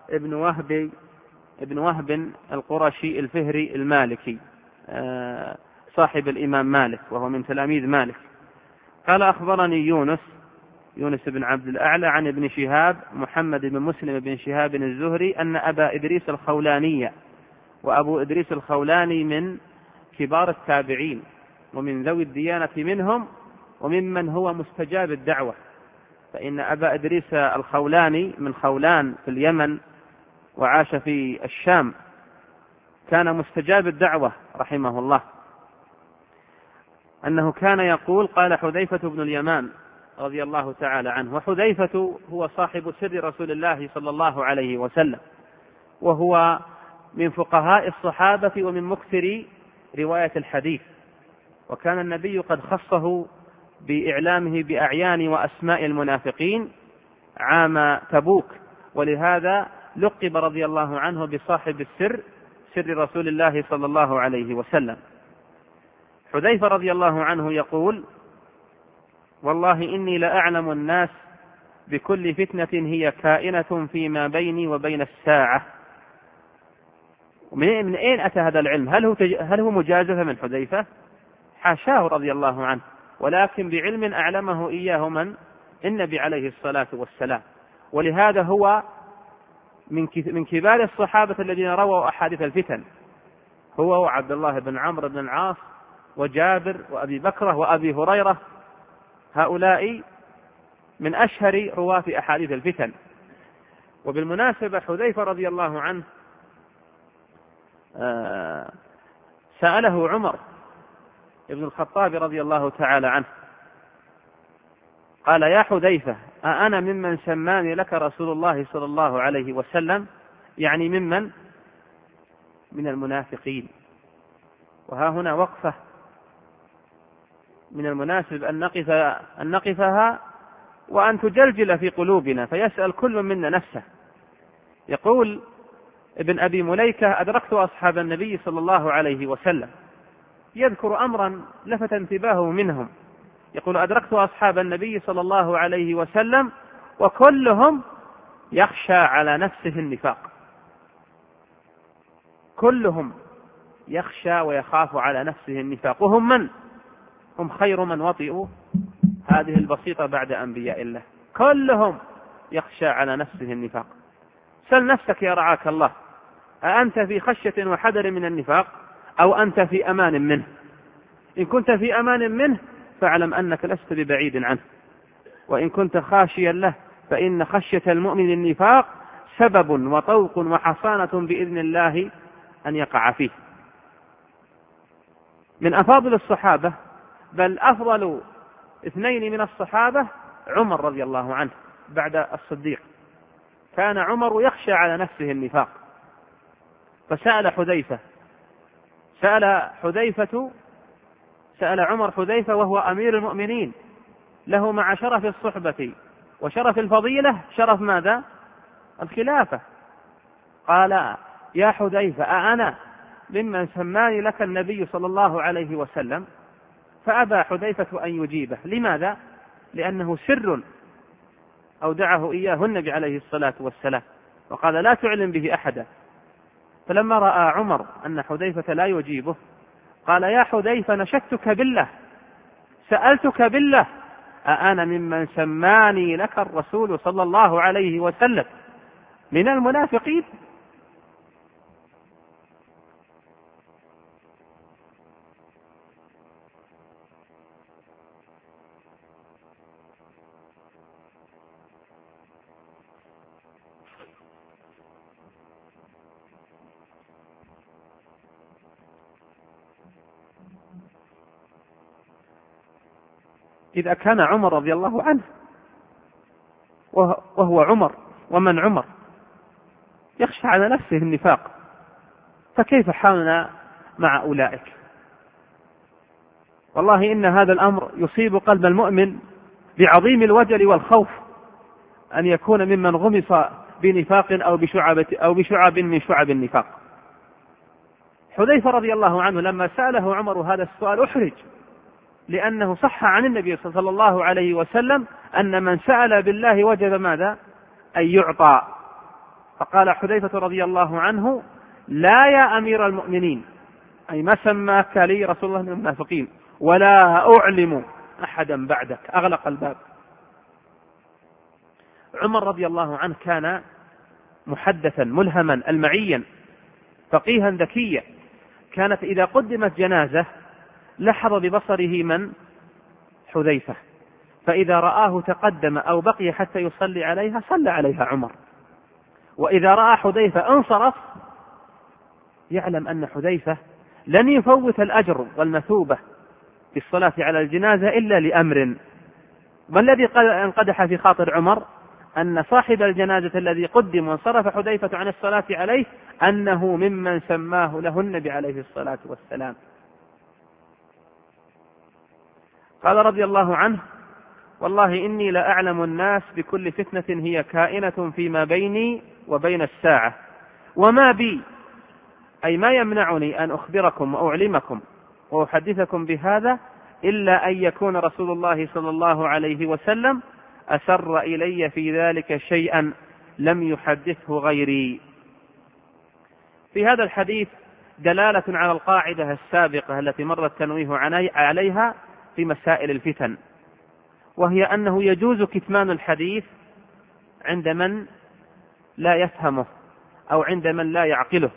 ابن وهب القرشي الفهري المالكي صاحب الإمام مالك، وهو من تلاميذ مالك. قال أخبرني يونس بن عبد الأعلى عن ابن شهاب محمد بن مسلم بن شهاب الزهري أن أبا إدريس الخولاني، وأبو إدريس الخولاني من كبار التابعين ومن ذوي الديانة منهم، وممن هو مستجاب الدعوة، فإن أبا إدريس الخولاني من خولان في اليمن وعاش في الشام، كان مستجاب الدعوة رحمه الله، أنه كان يقول: قال حذيفة بن اليمان رضي الله تعالى عنه، وحذيفة هو صاحب سر رسول الله صلى الله عليه وسلم، وهو من فقهاء الصحابة ومن مكثر رواية الحديث، وكان النبي قد خصه بإعلامه بأعيان وأسماء المنافقين عام تبوك، ولهذا لقب رضي الله عنه بصاحب سر رسول الله صلى الله عليه وسلم. حذيفة رضي الله عنه يقول: والله إني لأعلم الناس بكل فتنة هي كائنة فيما بيني وبين الساعة. من أين أتى هذا العلم؟ هل هو مجازفة من حذيفة؟ حاشاه رضي الله عنه، ولكن بعلم أعلمه إياه من؟ النبي عليه الصلاة والسلام. ولهذا هو من كبار الصحابة الذين رووا أحاديث الفتن، هو وعبد الله بن عمرو بن العاص وجابر وأبي بكرة وأبي هريرة، هؤلاء من أشهر رواة أحاديث الفتن. وبالمناسبة حذيفة رضي الله عنه سأله عمر ابن الخطاب رضي الله تعالى عنه، قال: يا حذيفة، أنا ممن سماني لك رسول الله صلى الله عليه وسلم؟ يعني ممن؟ من المنافقين. وها هنا وقفة من المناسب أن نقفها وأن تجلجل في قلوبنا، فيسأل كل منا نفسه. يقول ابن أبي مليكة: أدركت أصحاب النبي صلى الله عليه وسلم، يذكر أمرا لفت انتباهه منهم، يقول: أدركت أصحاب النبي صلى الله عليه وسلم وكلهم يخشى على نفسه النفاق، كلهم يخشى ويخاف على نفسه النفاق، وهم من؟ هم خير من وطئوا هذه البسيطة بعد أنبياء الله، كلهم يخشى على نفسه النفاق. سل نفسك يا رعاك الله، أأنت في خشية وحذر من النفاق أو أنت في أمان منه؟ إن كنت في أمان منه فاعلم أنك لست ببعيد عنه، وإن كنت خاشيا له فإن خشية المؤمن النفاق سبب وطوق وحصانة بإذن الله أن يقع فيه. من أفاضل الصحابة، بل أفضل اثنين من الصحابة، عمر رضي الله عنه بعد الصديق. كان عمر يخشى على نفسه النفاق، فسأل حذيفة، سأل عمر حذيفة وهو أمير المؤمنين، له مع شرف الصحبة وشرف الفضيلة شرف ماذا؟ الخلافة. قال: يا حذيفة، أأنا ممن سماني لك النبي صلى الله عليه وسلم؟ فأبى حذيفة أن يجيبه. لماذا؟ لأنه سر أودعه إياه النبي عليه الصلاة والسلام، وقال: لا تعلم به أحدا. فلما رأى عمر أن حذيفة لا يجيبه قال: يا حذيفة، نشدتك بالله، سألتك بالله، أأنا ممن سماني لك الرسول صلى الله عليه وسلم من المنافقين؟ إذا كان عمر رضي الله عنه وهو عمر ومن عمر يخشى على نفسه النفاق، فكيف حالنا مع أولئك؟ والله إن هذا الأمر يصيب قلب المؤمن بعظيم الوجل والخوف أن يكون ممن غمص بنفاق أو بشعب من شعب النفاق. حذيفة رضي الله عنه لما سأله عمر هذا السؤال أحرج، لأنه صح عن النبي صلى الله عليه وسلم أن من سأل بالله وجب ماذا؟ أن يعطى. فقال حذيفة رضي الله عنه: لا يا أمير المؤمنين، أي ما سماك لي رسول الله من المنافقين، ولا أعلم أحدا بعدك. أغلق الباب. عمر رضي الله عنه كان محدثا ملهما المعيا فقيها ذكيا. كانت إذا قدمت جنازة لحظ ببصره من؟ حذيفة، فإذا رآه تقدم أو بقي حتى يصلي عليها صلى عليها عمر، وإذا رأى حذيفة انصرف يعلم أن حذيفة لن يفوت الأجر والمثوبة في الصلاة على الجنازة إلا لأمر. ما الذي انقدح في خاطر عمر؟ أن صاحب الجنازة الذي قدم وانصرف حذيفة عن الصلاة عليه أنه ممن سماه له النبي عليه الصلاة والسلام. قال رضي الله عنه: والله إني لأعلم الناس بكل فتنة هي كائنة فيما بيني وبين الساعة، وما بي، أي ما يمنعني أن أخبركم وأعلمكم وأحدثكم بهذا إلا أن يكون رسول الله صلى الله عليه وسلم أسر إلي في ذلك شيئا لم يحدثه غيري. في هذا الحديث دلالة على القاعدة السابقة التي مر التنويه عليها في مسائل الفتن، وهي أنه يجوز كتمان الحديث عند من لا يفهمه أو عند من لا يعقله،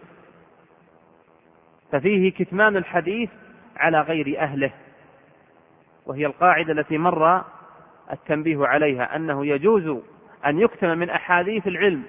ففيه كتمان الحديث على غير أهله، وهي القاعدة التي مر التنبيه عليها، أنه يجوز أن يكتم من أحاديث العلم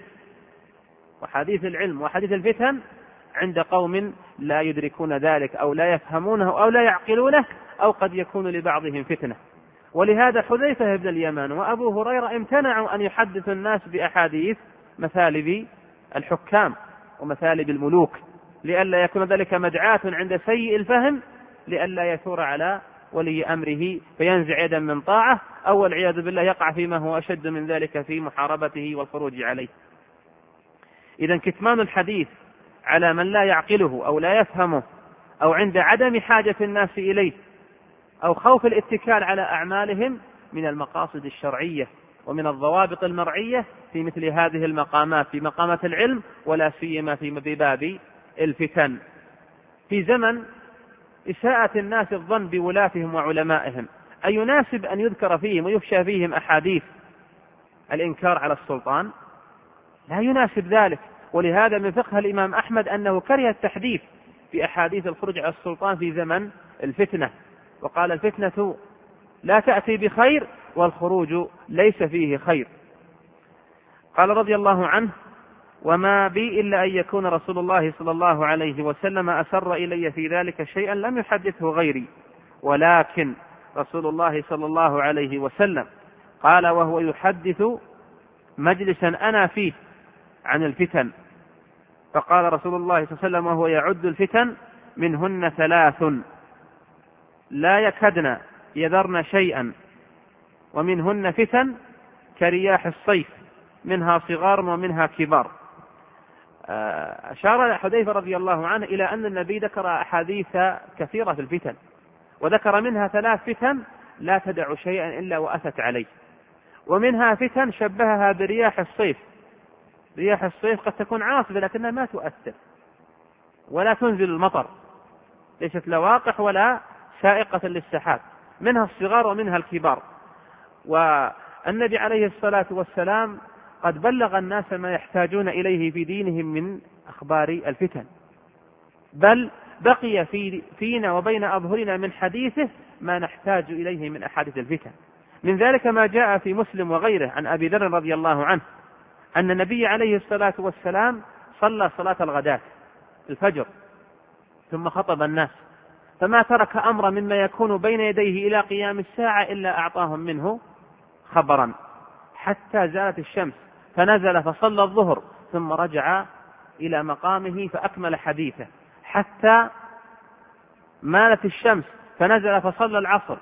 وحديث الفتن عند قوم لا يدركون ذلك أو لا يفهمونه أو لا يعقلونه، أو قد يكون لبعضهم فتنة. ولهذا حذيفة بن اليمان وأبو هريرة امتنعوا أن يحدثوا الناس بأحاديث مثالب الحكام ومثالب الملوك، لئلا يكون ذلك مدعاة عند سيء الفهم، لئلا يثور على ولي أمره فينزع يدا من طاعة، أو والعياذ بالله يقع فيما هو أشد من ذلك في محاربته والخروج عليه. إذن كتمان الحديث على من لا يعقله أو لا يفهمه أو عند عدم حاجة الناس إليه أو خوف الاتكال على أعمالهم من المقاصد الشرعية ومن الضوابط المرعية في مثل هذه المقامات، في مقامات العلم، ولا سيما في باب الفتن. في زمن إساءة الناس الظن بولاتهم وعلمائهم أيناسب أن يذكر فيهم ويفشى فيهم أحاديث الإنكار على السلطان؟ لا يناسب ذلك. ولهذا من فقه الإمام أحمد أنه كره التحديث في أحاديث الخروج على السلطان في زمن الفتنة، وقال: الفتنة لا تأتي بخير والخروج ليس فيه خير. قال رضي الله عنه: وما بي إلا أن يكون رسول الله صلى الله عليه وسلم أسر إلي في ذلك شيئا لم يحدثه غيري، ولكن رسول الله صلى الله عليه وسلم قال وهو يحدث مجلسا أنا فيه عن الفتن، فقال رسول الله صلى الله عليه وسلم وهو يعد الفتن: منهن 3 لا يكدن يذرن شيئا، ومنهن فتن كرياح الصيف منها صغار ومنها كبار. أشار حذيفة رضي الله عنه إلى أن النبي ذكر أحاديث كثيرة في الفتن، وذكر منها 3 فتن لا تدع شيئا إلا وأتت عليه، ومنها فتن شبهها برياح الصيف. رياح الصيف قد تكون عاصفة لكنها ما تؤثر ولا تنزل المطر، ليست لواقح ولا سائقة للسحاب، منها الصغار ومنها الكبار. والنبي عليه الصلاة والسلام قد بلغ الناس ما يحتاجون إليه في دينهم من أخبار الفتن، بل بقي فينا وبين أظهرنا من حديثه ما نحتاج إليه من أحاديث الفتن. من ذلك ما جاء في مسلم وغيره عن أبي ذر رضي الله عنه أن النبي عليه الصلاة والسلام صلى صلاة الغداة الفجر ثم خطب الناس، فما ترك أمر مما يكون بين يديه إلى قيام الساعة إلا أعطاهم منه خبرا، حتى زالت الشمس فنزل فصلى الظهر ثم رجع إلى مقامه فأكمل حديثه، حتى مالت الشمس فنزل فصلى العصر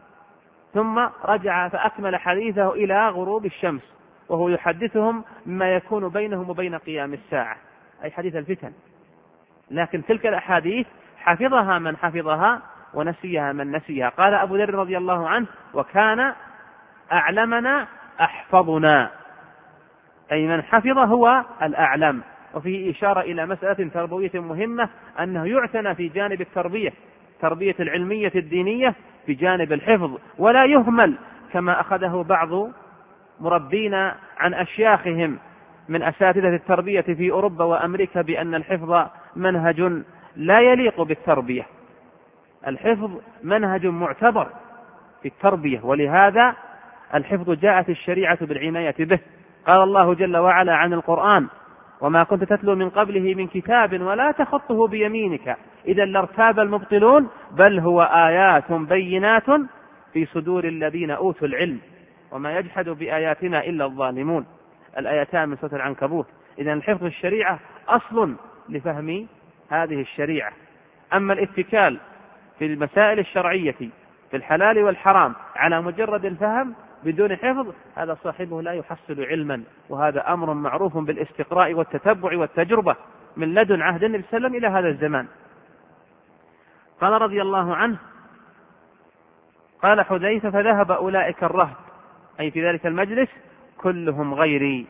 ثم رجع فأكمل حديثه إلى غروب الشمس، وهو يحدثهم مما يكون بينهم وبين قيام الساعة، أي حديث الفتن. لكن تلك الأحاديث حفظها من حفظها ونسيها من نسيها. قال أبو ذر رضي الله عنه: وكان أعلمنا أحفظنا، أي من حفظ هو الأعلم. وفيه إشارة إلى مسألة تربوية مهمة، أنه يعتنى في جانب التربية العلمية الدينية بجانب الحفظ، ولا يهمل كما أخذه بعض مربين عن أشياخهم من أساتذة التربية في أوروبا وأمريكا بأن الحفظ منهج لا يليق بالتربية. الحفظ منهج معتبر في التربية، ولهذا الحفظ جاءت الشريعة بالعناية به. قال الله جل وعلا عن القرآن: وما كنت تتلو من قبله من كتاب ولا تخطه بيمينك إذا لارتاب المبطلون بل هو آيات بينات في صدور الذين أوتوا العلم وما يجحد بآياتنا إلا الظالمون. الآيتان من سورة العنكبوت. إذن الحفظ الشريعة أصل لفهم هذه الشريعة. أما الاتكال في المسائل الشرعية في الحلال والحرام على مجرد الفهم بدون حفظ، هذا صاحبه لا يحصل علما، وهذا أمر معروف بالاستقراء والتتبع والتجربة من لدن عهد النبي صلى الله عليه وسلم إلى هذا الزمان. قال رضي الله عنه: قال حذيفة: فذهب أولئك الرهط، أي في ذلك المجلس، كلهم غيري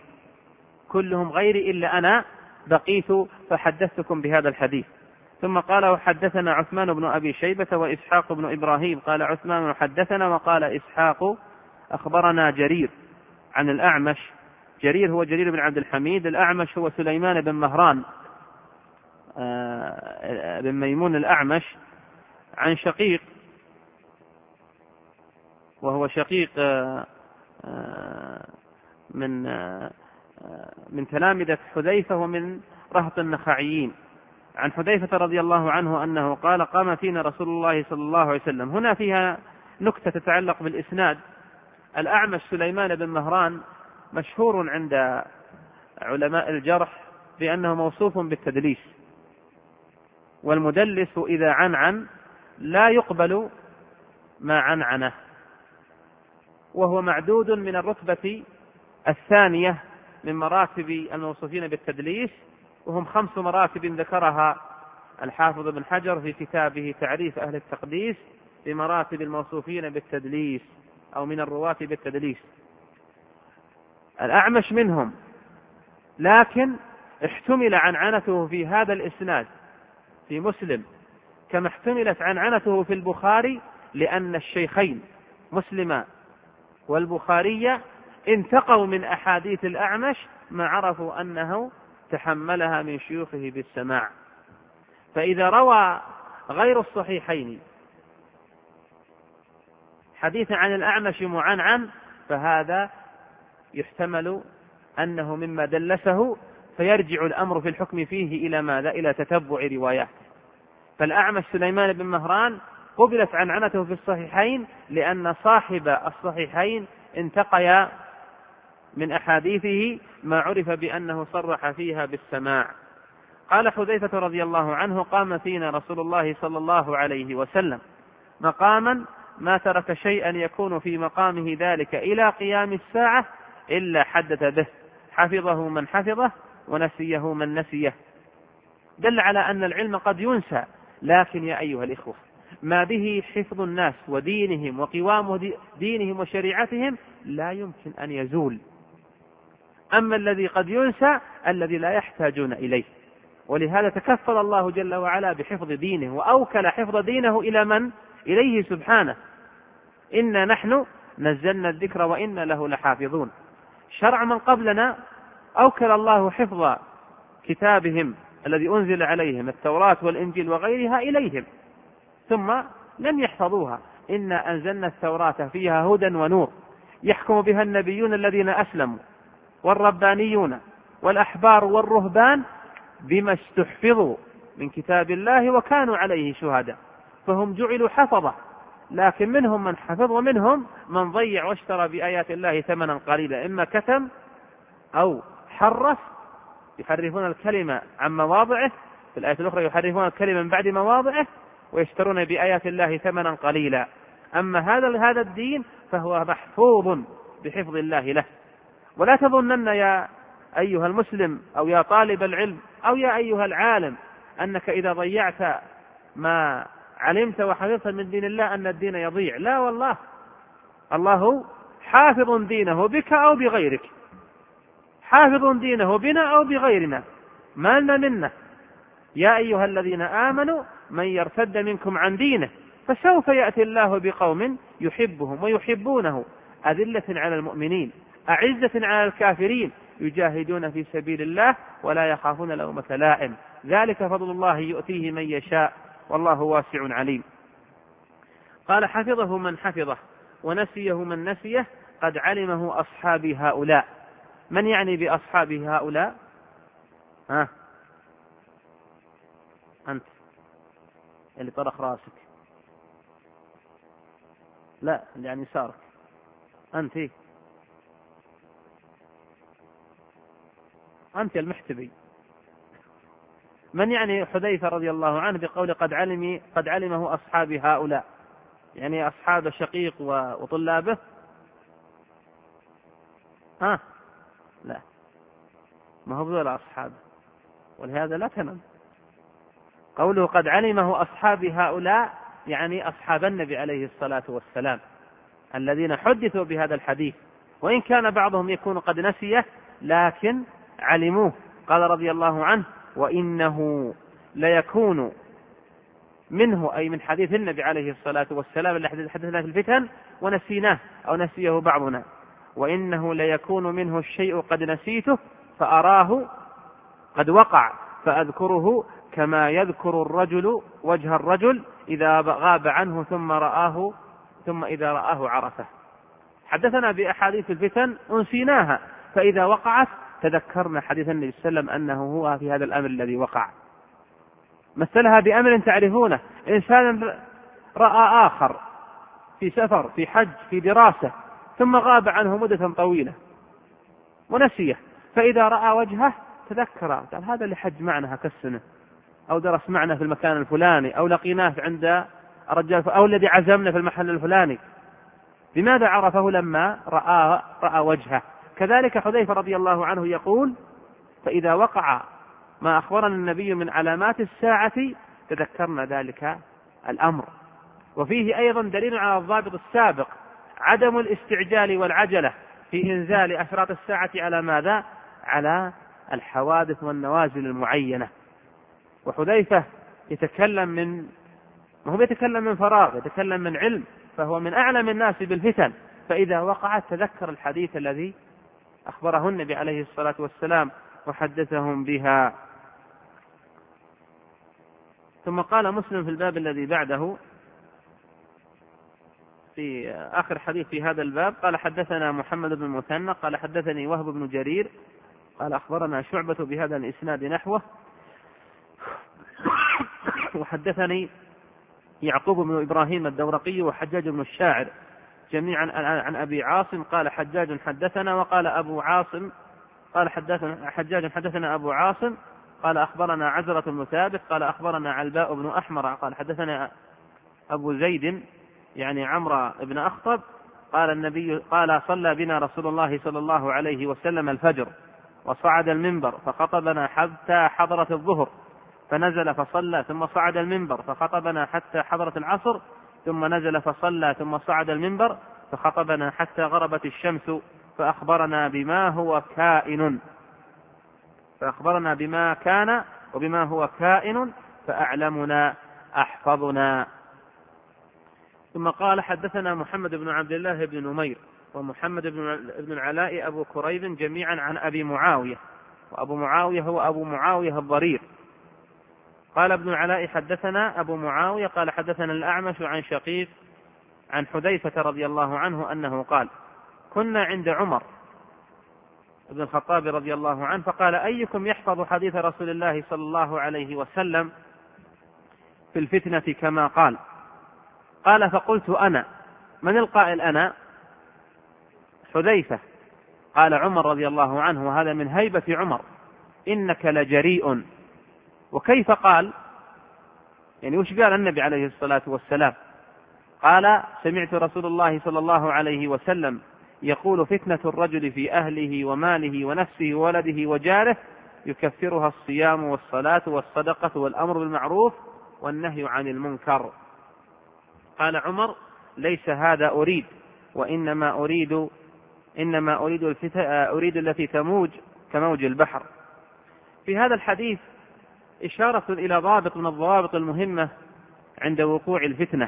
إلا أنا بقيت فحدثتكم بهذا الحديث. ثم قال: وحدثنا عثمان بن أبي شيبة وإسحاق بن إبراهيم. قال عثمان: حدثنا. وقال إسحاق: أخبرنا جرير عن الأعمش. جرير هو جرير بن عبد الحميد، الأعمش هو سليمان بن مهران بن ميمون الأعمش، عن شقيق، وهو شقيق من تلامذة حذيفة ومن رهط النخعيين، عن حذيفة رضي الله عنه أنه قال: قام فينا رسول الله صلى الله عليه وسلم. هنا فيها نكتة تتعلق بالإسناد. الأعمش سليمان بن مهران مشهور عند علماء الجرح بأنه موصوف بالتدليس، والمدلس إذا عنعن لا يقبل ما عنعنه، وهو معدود من الرتبة الثانية من مراتب الموصوفين بالتدليس، وهم 5 مراتب ذكرها الحافظ ابن حجر في كتابه تعريف أهل التقديس بمراتب الموصوفين بالتدليس أو من الرواة بالتدليس. الأعمش منهم، لكن احتمل عنعنته في هذا الإسناد في مسلم كما احتملت عنعنته في البخاري، لأن الشيخين مسلم والبخاري انتقوا من أحاديث الأعمش ما عرفوا أنه تحملها من شيوخه بالسماع. فإذا روى غير الصحيحين حديث عن الأعمش معنعن فهذا يحتمل أنه مما دلسه، فيرجع الأمر في الحكم فيه إلى ماذا؟ إلى تتبع رواياته. فالأعمش سليمان بن مهران قبلت عنعنته في الصحيحين لأن صاحب الصحيحين انتقيا من أحاديثه ما عرف بأنه صرح فيها بالسماع. قال حذيفة رضي الله عنه: قام فينا رسول الله صلى الله عليه وسلم مقاما ما ترك شيئا يكون في مقامه ذلك إلى قيام الساعة إلا حدث به، حفظه من حفظه ونسيه من نسيه. دل على أن العلم قد ينسى، لكن يا أيها الإخوة ما به حفظ الناس ودينهم وقوام دينهم وشريعتهم لا يمكن أن يزول. أما الذي قد ينسى الذي لا يحتاجون إليه، ولهذا تكفل الله جل وعلا بحفظ دينه وأوكل حفظ دينه إلى من؟ إليه سبحانه. إنا نحن نزلنا الذكر وإنا له لحافظون. شرع من قبلنا أوكل الله حفظ كتابهم الذي أنزل عليهم التوراة والإنجيل وغيرها إليهم، ثم لم يحفظوها. إنا أنزلنا التوراة فيها هدى ونور يحكم بها النبيون الذين أسلموا والربانيون والأحبار والرهبان بما استحفظوا من كتاب الله وكانوا عليه شهداء، فهم جعلوا حفظة، لكن منهم من حفظ ومنهم من ضيع واشترى بآيات الله ثمنا قليلا، إما كتم أو حرف، يحرفون الكلمة عن مواضعه، في الآية الأخرى يحرفون الكلمة من بعد مواضعه ويشترون بآيات الله ثمنا قليلا. أما هذا الدين فهو محفوظ بحفظ الله له. ولا تظنن يا أيها المسلم أو يا طالب العلم أو يا أيها العالم أنك إذا ضيعت ما علمت وحفظت من دين الله أن الدين يضيع. لا والله، الله حافظ دينه بك أو بغيرك، حافظ دينه بنا أو بغيرنا، ما لنا منه. يا أيها الذين آمنوا من يرتد منكم عن دينه فسوف يأتي الله بقوم يحبهم ويحبونه أذلة على المؤمنين أعزة على الكافرين يجاهدون في سبيل الله ولا يخافون لومة لائم، ذلك فضل الله يؤتيه من يشاء والله واسع عليم. قال: حفظه من حفظه ونسيه من نسيه قد علمه أصحابي هؤلاء. من يعني بأصحاب هؤلاء؟ أنت اللي طرق راسك، لا اللي يعني يسارك أنت، أنت المحتبي. من يعني حذيفة رضي الله عنه بقول قد علمه أصحاب هؤلاء؟ يعني أصحاب شقيق وطلابه؟ لا، ما هو ذول أصحاب، ولهذا لا تنم. قوله قد علمه أصحاب هؤلاء يعني أصحاب النبي عليه الصلاة والسلام الذين حدثوا بهذا الحديث، وإن كان بعضهم يكون قد نسيه لكن علموه. قال رضي الله عنه: وإنه ليكون منه، أي من حديث النبي عليه الصلاة والسلام الذي حدثنا في الفتن ونسيناه أو نسيه بعضنا، وإنه ليكون منه الشيء قد نسيته فأراه قد وقع فأذكره كما يذكر الرجل وجه الرجل إذا غاب عنه ثم إذا رآه عرفه. حدثنا بأحاديث الفتن أنسيناها، فإذا وقعت تذكرنا حديث النبي صلى الله عليه وسلم أنه هو في هذا الأمر الذي وقع. مثلها بأمر تعرفونه: إنسان رأى آخر في سفر، في حج، في دراسة، ثم غاب عنه مدة طويلة ونسيه، فإذا رأى وجهه تذكر، قال هذا اللي حج معنا هكالسنة، أو درس معنا في المكان الفلاني، أو لقيناه عند الرجال، أو الذي عزمنا في المحل الفلاني. بماذا عرفه؟ لما رأى وجهه. كذلك حذيفة رضي الله عنه يقول: فإذا وقع ما أخبرنا النبي من علامات الساعة تذكرنا ذلك الأمر. وفيه أيضا دليل على الضابط السابق: عدم الاستعجال والعجلة في إنزال أشراط الساعة على ماذا؟ على الحوادث والنوازل المعينة. وحذيفة ما هو يتكلم من فراغ، يتكلم من علم، فهو من أعلم الناس بالفتن، فإذا وقعت تذكر الحديث الذي أخبره النبي عليه الصلاة والسلام وحدثهم بها. ثم قال مسلم في الباب الذي بعده: في آخر حديث في هذا الباب قال حدثنا محمد بن المثنى قال حدثني وهب بن جرير قال أخبرنا شعبة بهذا الإسناد نحوه، وحدثني يعقوب بن إبراهيم الدورقي وحجاج بن الشاعر جميعا عن أبي عاصم قال حجاج حدثنا، وقال أبو عاصم قال حجاج حدثنا أبو عاصم قال أخبرنا عزرة بن ثابت قال أخبرنا علباء بن أحمر قال حدثنا أبو زيد يعني عمرو بن أخطب قال النبي قال صلى بنا رسول الله صلى الله عليه وسلم الفجر وصعد المنبر فخطبنا حتى حضرت الظهر فنزل فصلى ثم صعد المنبر فخطبنا حتى حضرت العصر ثم نزل فصلى ثم صعد المنبر فخطبنا حتى غربت الشمس فأخبرنا بما هو كائن بما كان وبما هو كائن فأعلمنا أحفظنا. ثم قال حدثنا محمد بن عبد الله بن نمير ومحمد بن العلاء أبو كريب جميعا عن أبي معاوية، وأبو معاوية هو أبو معاوية الضرير. قال ابن العلاء حدثنا أبو معاوية قال حدثنا الأعمش عن شقيق عن حذيفة رضي الله عنه أنه قال كنا عند عمر بن الخطاب رضي الله عنه فقال أيكم يحفظ حديث رسول الله صلى الله عليه وسلم في الفتنة كما قال فقلت أنا. من القائل أنا؟ حذيفة. قال عمر رضي الله عنه وهذا من هيبة عمر إنك لجريء. وكيف قال؟ يعني وش قال النبي عليه الصلاة والسلام؟ قال سمعت رسول الله صلى الله عليه وسلم يقول فتنة الرجل في أهله وماله ونفسه وولده وجاره يكفرها الصيام والصلاة والصدقة والأمر بالمعروف والنهي عن المنكر. قال عمر ليس هذا أريد، وإنما أريد التي تموج كموج البحر. في هذا الحديث إشارة إلى ضابط من الضوابط المهمة عند وقوع الفتنة،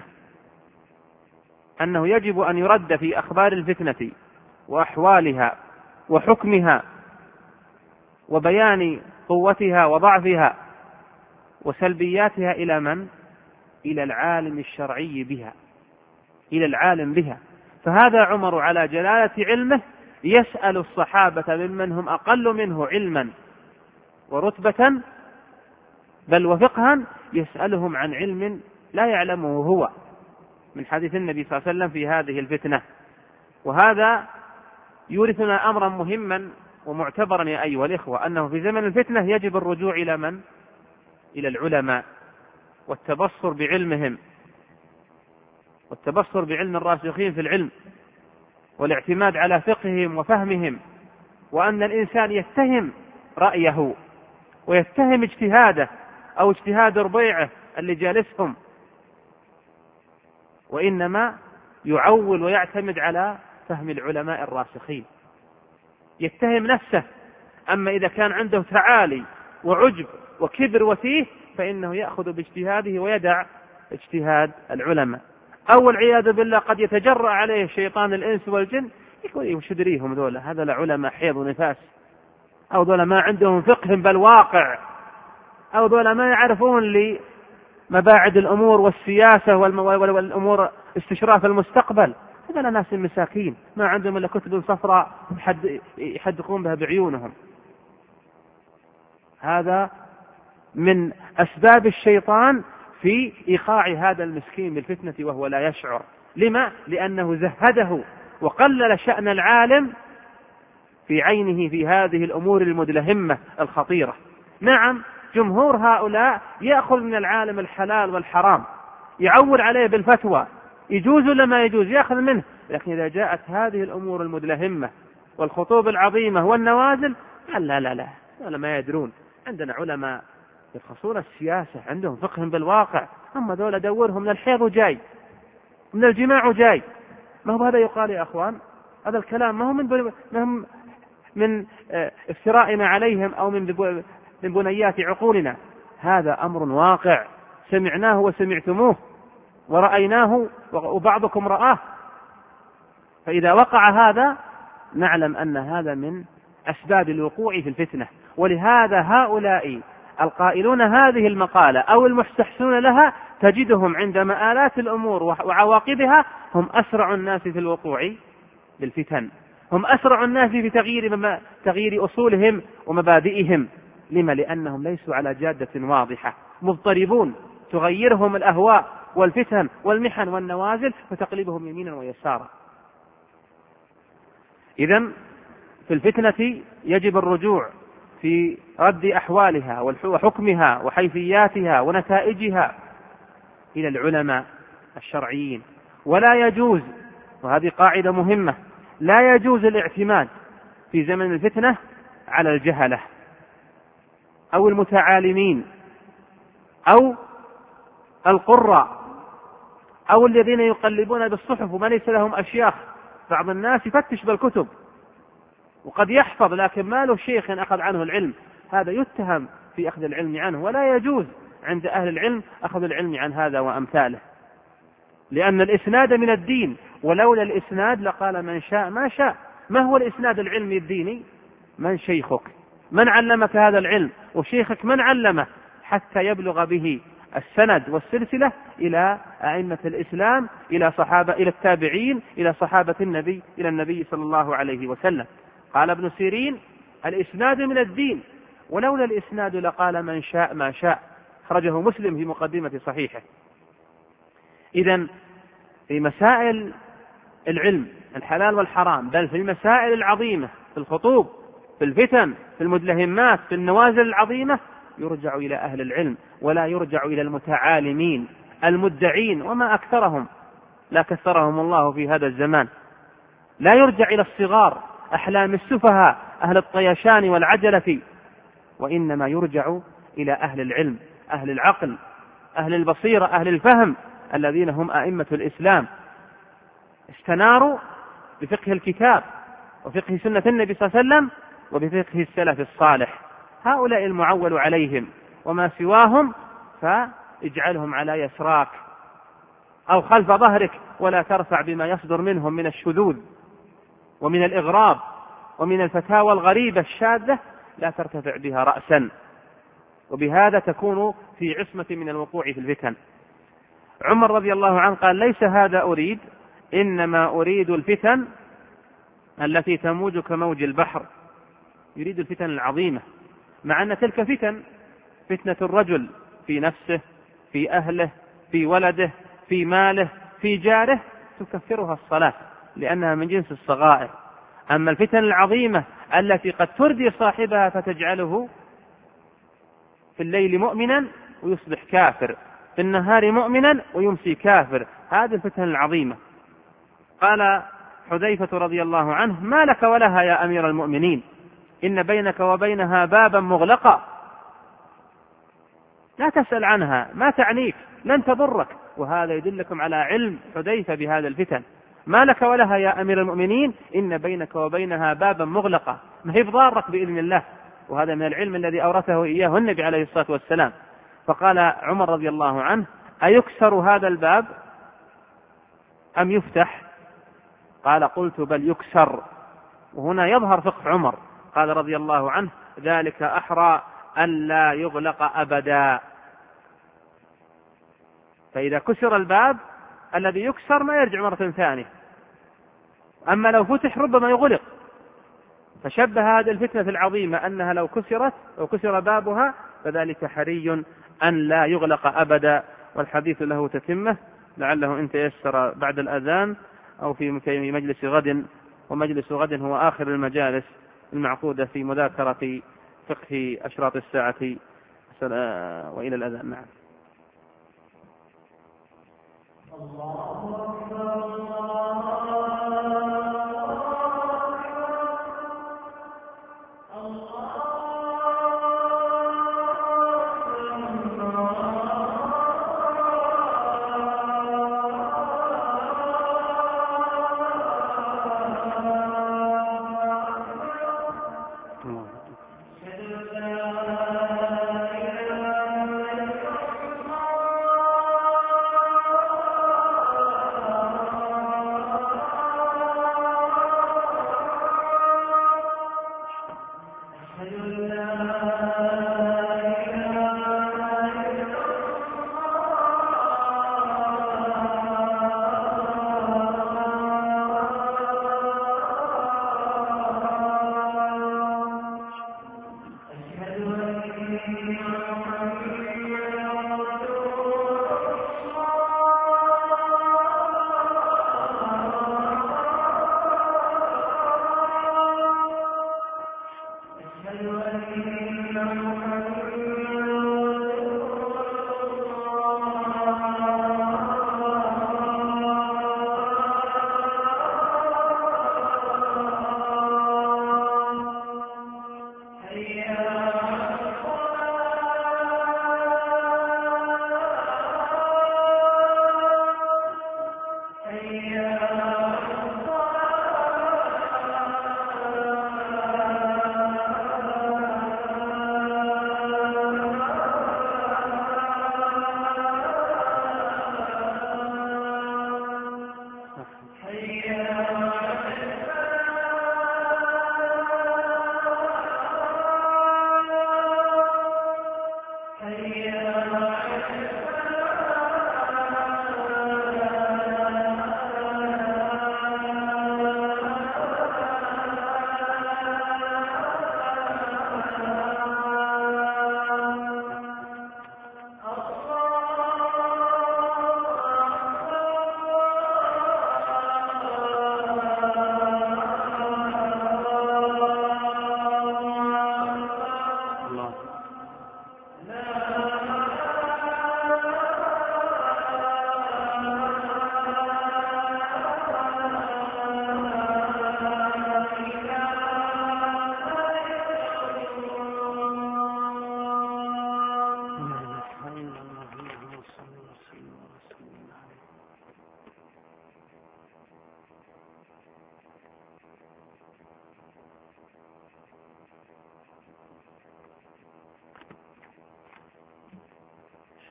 أنه يجب أن يرد في أخبار الفتنة وأحوالها وحكمها وبيان قوتها وضعفها وسلبياتها إلى من؟ إلى العالم الشرعي بها، إلى العالم بها. فهذا عمر على جلالة علمه يسأل الصحابة ممن هم أقل منه علما ورتبة بل وفقها، يسألهم عن علم لا يعلمه هو من حديث النبي صلى الله عليه وسلم في هذه الفتنة. وهذا يورثنا أمرا مهما ومعتبرا يا أيها الإخوة، أنه في زمن الفتنة يجب الرجوع إلى من؟ إلى العلماء والتبصر بعلمهم والتبصر بعلم الراسخين في العلم والاعتماد على فقههم وفهمهم، وأن الإنسان يتهم رأيه ويتهم اجتهاده أو اجتهاد ربيعه اللي جالسهم، وإنما يعول ويعتمد على فهم العلماء الراسخين، يتهم نفسه. أما إذا كان عنده تعالي وعجب وكبر وتيه فإنه يأخذ باجتهاده ويدع اجتهاد العلماء. أو والعياذ بالله قد يتجرأ عليه شيطان الإنس والجن يقول وش يدريهم ذولا، هذا العلماء حيض ونفاس، أو ذولا ما عندهم فقه بل واقع، أو ذولا ما يعرفون لمباعد الأمور والسياسة والأمور استشراف المستقبل. هذا ناس مساكين ما عندهم إلا كتب صفراء يحدقون بها بعيونهم. هذا من أسباب الشيطان في إيقاع هذا المسكين بالفتنة وهو لا يشعر. لما؟ لأنه زهده وقلل شأن العالم في عينه في هذه الأمور المدلهمة الخطيرة. نعم جمهور هؤلاء يأخذ من العالم الحلال والحرام، يعول عليه بالفتوى، يجوز ولا ما يجوز يأخذ منه، لكن إذا جاءت هذه الأمور المدلهمة والخطوب العظيمة والنوازل قال لا لا لا ولا ما يدرون. عندنا علماء يخصون السياسة عندهم فقه بالواقع، أما ذولا دورهم من الحيض وجاي من الجماع وجاي. ما هو هذا يقال يا أخوان؟ هذا الكلام ما هو من افترائنا عليهم أو من بنيات عقولنا، هذا أمر واقع سمعناه وسمعتموه ورأيناه وبعضكم رآه. فإذا وقع هذا نعلم أن هذا من أسباب الوقوع في الفتنة. ولهذا هؤلاء القائلون هذه المقالة أو المستحسنون لها تجدهم عند مآلات الأمور وعواقبها هم أسرع الناس في الوقوع بالفتن، هم أسرع الناس في تغيير أصولهم ومبادئهم. لما؟ لأنهم ليسوا على جادة واضحة، مضطربون، تغيرهم الأهواء والفتن والمحن والنوازل فتقلبهم يمينا ويسارا. إذن في الفتنة يجب الرجوع في رد أحوالها وحكمها وحيثياتها ونتائجها إلى العلماء الشرعيين. ولا يجوز، وهذه قاعدة مهمة، لا يجوز الاعتماد في زمن الفتنة على الجهلة أو المتعالمين أو القراء أو الذين يقلبون بالصحف وما ليس لهم أشياخ. بعض الناس يفتش بالكتب وقد يحفظ لكن ما له شيخ أخذ عنه العلم، هذا يتهم في أخذ العلم عنه، ولا يجوز عند أهل العلم أخذ العلم عن هذا وأمثاله، لأن الإسناد من الدين، ولولا الإسناد لقال من شاء ما شاء. ما هو الإسناد العلمي الديني؟ من شيخك، من علمك هذا العلم، وشيخك من علمه، حتى يبلغ به السند والسلسلة إلى أئمة الإسلام، إلى التابعين، إلى صحابة النبي، إلى النبي صلى الله عليه وسلم. قال ابن سيرين: الإسناد من الدين، ولولا الإسناد لقال من شاء ما شاء. خرجه مسلم في مقدمة صحيحه. إذن في مسائل العلم، الحلال والحرام، بل في المسائل العظيمة، في الخطوب، في الفتن، في المدلهمات، في النوازل العظيمة، يرجع إلى أهل العلم ولا يرجع إلى المتعالمين المدعين، وما أكثرهم، لا كثرهم الله في هذا الزمان. لا يرجع إلى الصغار أحلام السفهاء أهل الطيشان والعجلة، وإنما يرجع إلى أهل العلم، أهل العقل، أهل البصيرة، أهل الفهم، الذين هم أئمة الإسلام، استناروا بفقه الكتاب وفقه سنة النبي صلى الله عليه وسلم وبفقه السلف الصالح. هؤلاء المعول عليهم، وما سواهم فاجعلهم على يسراك أو خلف ظهرك، ولا ترفع بما يصدر منهم من الشذوذ ومن الإغراب ومن الفتاوى الغريبة الشاذة، لا ترتفع بها رأسا، وبهذا تكون في عصمة من الوقوع في الفتن. عمر رضي الله عنه قال: ليس هذا أريد، إنما أريد الفتن التي تموج كموج البحر. يريد الفتن العظيمة، مع أن تلك فتن، فتنة الرجل في نفسه، في أهله، في ولده، في ماله، في جاره، تكفرها الصلاة لأنها من جنس الصغائر. أما الفتن العظيمة التي قد تردي صاحبها فتجعله في الليل مؤمنا ويصبح كافر، في النهار مؤمنا ويمسي كافر، هذه الفتن العظيمة. قال حذيفة رضي الله عنه: ما لك ولها يا أمير المؤمنين، إن بينك وبينها بابا مغلقا، لا تسأل عنها، ما تعنيك، لن تضرك. وهذا يدلكم على علم حذيفة بهذا الفتن. ما لك ولها يا أمير المؤمنين، إن بينك وبينها بابا مغلقا، ما هي بضارك بإذن الله. وهذا من العلم الذي أورثه إياه النبي عليه الصلاة والسلام. فقال عمر رضي الله عنه: أيكسر هذا الباب أم يفتح؟ قال: قلت بل يكسر. وهنا يظهر فقه عمر. قال رضي الله عنه: ذلك أحرى أن لا يغلق أبدا. فإذا كسر الباب الذي يكسر ما يرجع مرة ثانية، أما لو فتح ربما يغلق. فشبه هذه الفتنة العظيمة أنها لو كسرت أو كسر بابها فذلك حري أن لا يغلق أبدا. والحديث له تتمة، لعله إن تيسر بعد الأذان أو في مجلس غد. ومجلس غد هو آخر المجالس المعقودة في مذاكرة فقه أشراط الساعة وإلى الأذان. نعم.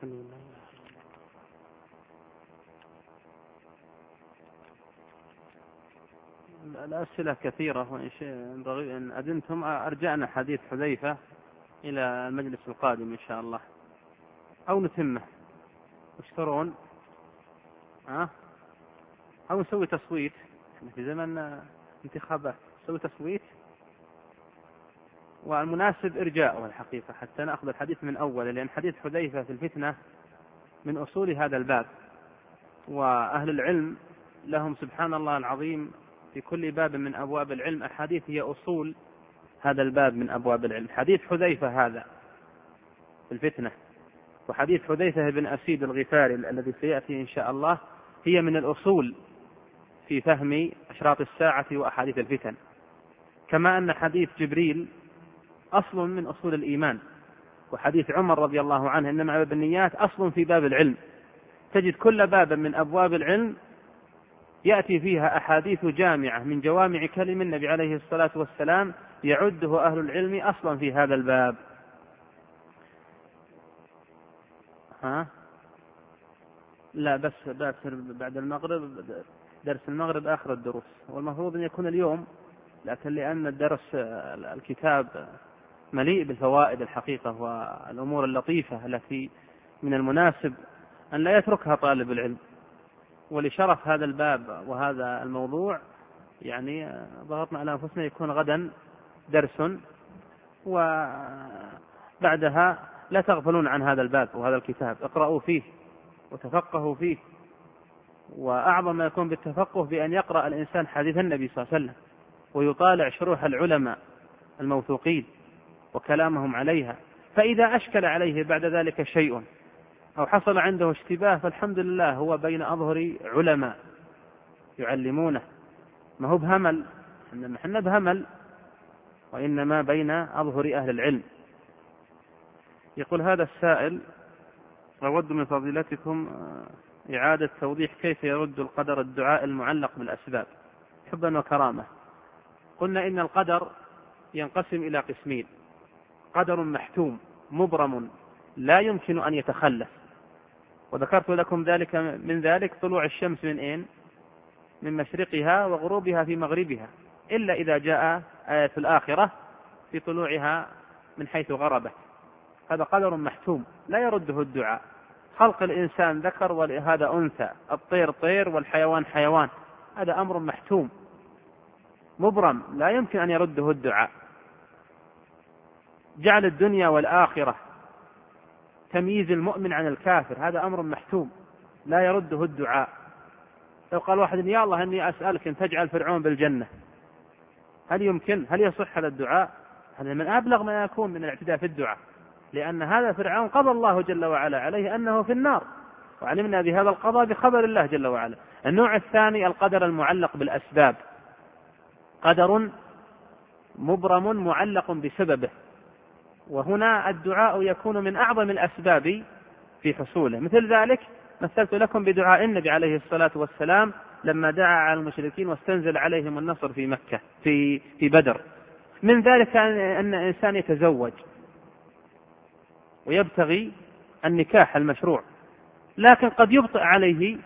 الأسئلة كثيرة، وإن إن أذنتم أرجعنا حديث حذيفة إلى المجلس القادم إن شاء الله، أو نتمه. وش ترون؟ أو نسوي تصويت في زمن انتخابات، نسوي تصويت، والمناسب إرجاؤه الحقيقة حتى نأخذ الحديث من أوله، لأن حديث حذيفة في الفتنة من أصول هذا الباب، وأهل العلم لهم سبحان الله العظيم في كل باب من أبواب العلم أحاديث هي أصول هذا الباب من أبواب العلم. حديث حذيفة هذا في الفتنة، وحديث حذيفة بن أسيد الغفاري الذي سيأتي إن شاء الله هي من الأصول في فهم أشراط الساعة وأحاديث الفتن، كما أن حديث جبريل أصل من أصول الإيمان، وحديث عمر رضي الله عنه إنما بالنيات أصل في باب العلم. تجد كل باب من أبواب العلم يأتي فيها أحاديث جامعة من جوامع كلم النبي عليه الصلاة والسلام يعده أهل العلم أصلا في هذا الباب. لا بس بعد المغرب، درس المغرب آخر الدروس، والمفروض أن يكون اليوم، لكن لأن الدرس الكتاب مليء بالفوائد الحقيقة والأمور اللطيفة التي من المناسب أن لا يتركها طالب العلم، ولشرف هذا الباب وهذا الموضوع يعني ضغطنا على أنفسنا يكون غدا درس، وبعدها لا تغفلون عن هذا الباب وهذا الكتاب، اقرأوا فيه وتفقهوا فيه. وأعظم ما يكون بالتفقه بأن يقرأ الإنسان حديث النبي صلى الله عليه وسلم ويطالع شروح العلماء الموثوقين وكلامهم عليها، فإذا أشكل عليه بعد ذلك شيء أو حصل عنده اشتباه فالحمد لله هو بين أظهر علماء يعلمونه، ما هو بهمل، إحنا بهمل، وإنما بين أظهر أهل العلم. يقول هذا السائل: أود من فضيلتكم إعادة توضيح كيف يرد القدر الدعاء المعلق بالأسباب حبا وكرامة. قلنا إن القدر ينقسم إلى قسمين: قدر محتوم مبرم لا يمكن أن يتخلف، وذكرت لكم ذلك من ذلك طلوع الشمس من أين؟ من مشرقها وغروبها في مغربها، إلا إذا جاء آية الآخرة في طلوعها من حيث غربت، هذا قدر محتوم لا يرده الدعاء. خلق الإنسان ذكر وهذا أنثى، الطير طير والحيوان حيوان، هذا أمر محتوم مبرم لا يمكن أن يرده الدعاء. جعل الدنيا والآخرة، تمييز المؤمن عن الكافر، هذا أمر محتوم لا يرده الدعاء. لو قال واحد: يا الله إني أسألك أن تجعل فرعون بالجنة، هل يمكن؟ هل يصح هذا الدعاء؟ هذا من أبلغ ما يكون من الاعتداء في الدعاء، لأن هذا فرعون قضى الله جل وعلا عليه أنه في النار، وعلمنا بهذا القضاء بخبر الله جل وعلا. النوع الثاني القدر المعلق بالأسباب، قدر مبرم معلق بسببه، وهنا الدعاء يكون من أعظم الأسباب في حصوله. مثل ذلك مثلت لكم بدعاء النبي عليه الصلاة والسلام لما دعا على المشركين واستنزل عليهم النصر في مكة في بدر. من ذلك أن إنسان يتزوج ويبتغي النكاح المشروع، لكن قد يبطئ عليه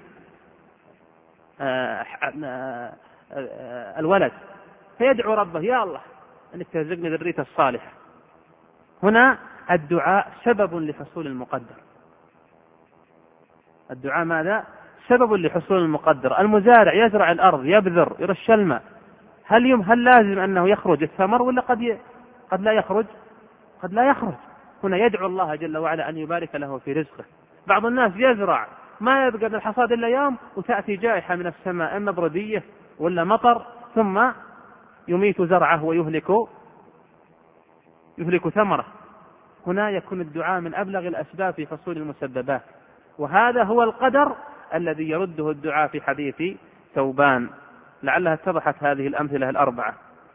الولد، فيدعو ربه: يا الله أنك ترزقني ذرية الصالحة. هنا الدعاء سبب لحصول المقدر. الدعاء ماذا؟ سبب لحصول المقدر. المزارع يزرع الأرض، يبذر، يرش الماء، هل لازم أنه يخرج الثمر، ولا قد لا يخرج؟ قد لا يخرج. هنا يدعو الله جل وعلا أن يبارك له في رزقه. بعض الناس يزرع ما يبقى بالحصاد إلا يوم وتأتي جائحة من السماء، إما بردية ولا مطر، ثم يميت زرعه ويهلك ثمره. هنا يكون الدعاء من أبلغ الأسباب في حصول المسببات، وهذا هو القدر الذي يرده الدعاء في حديث ثوبان. لعلها اتضحت هذه الأمثلة الأربعة.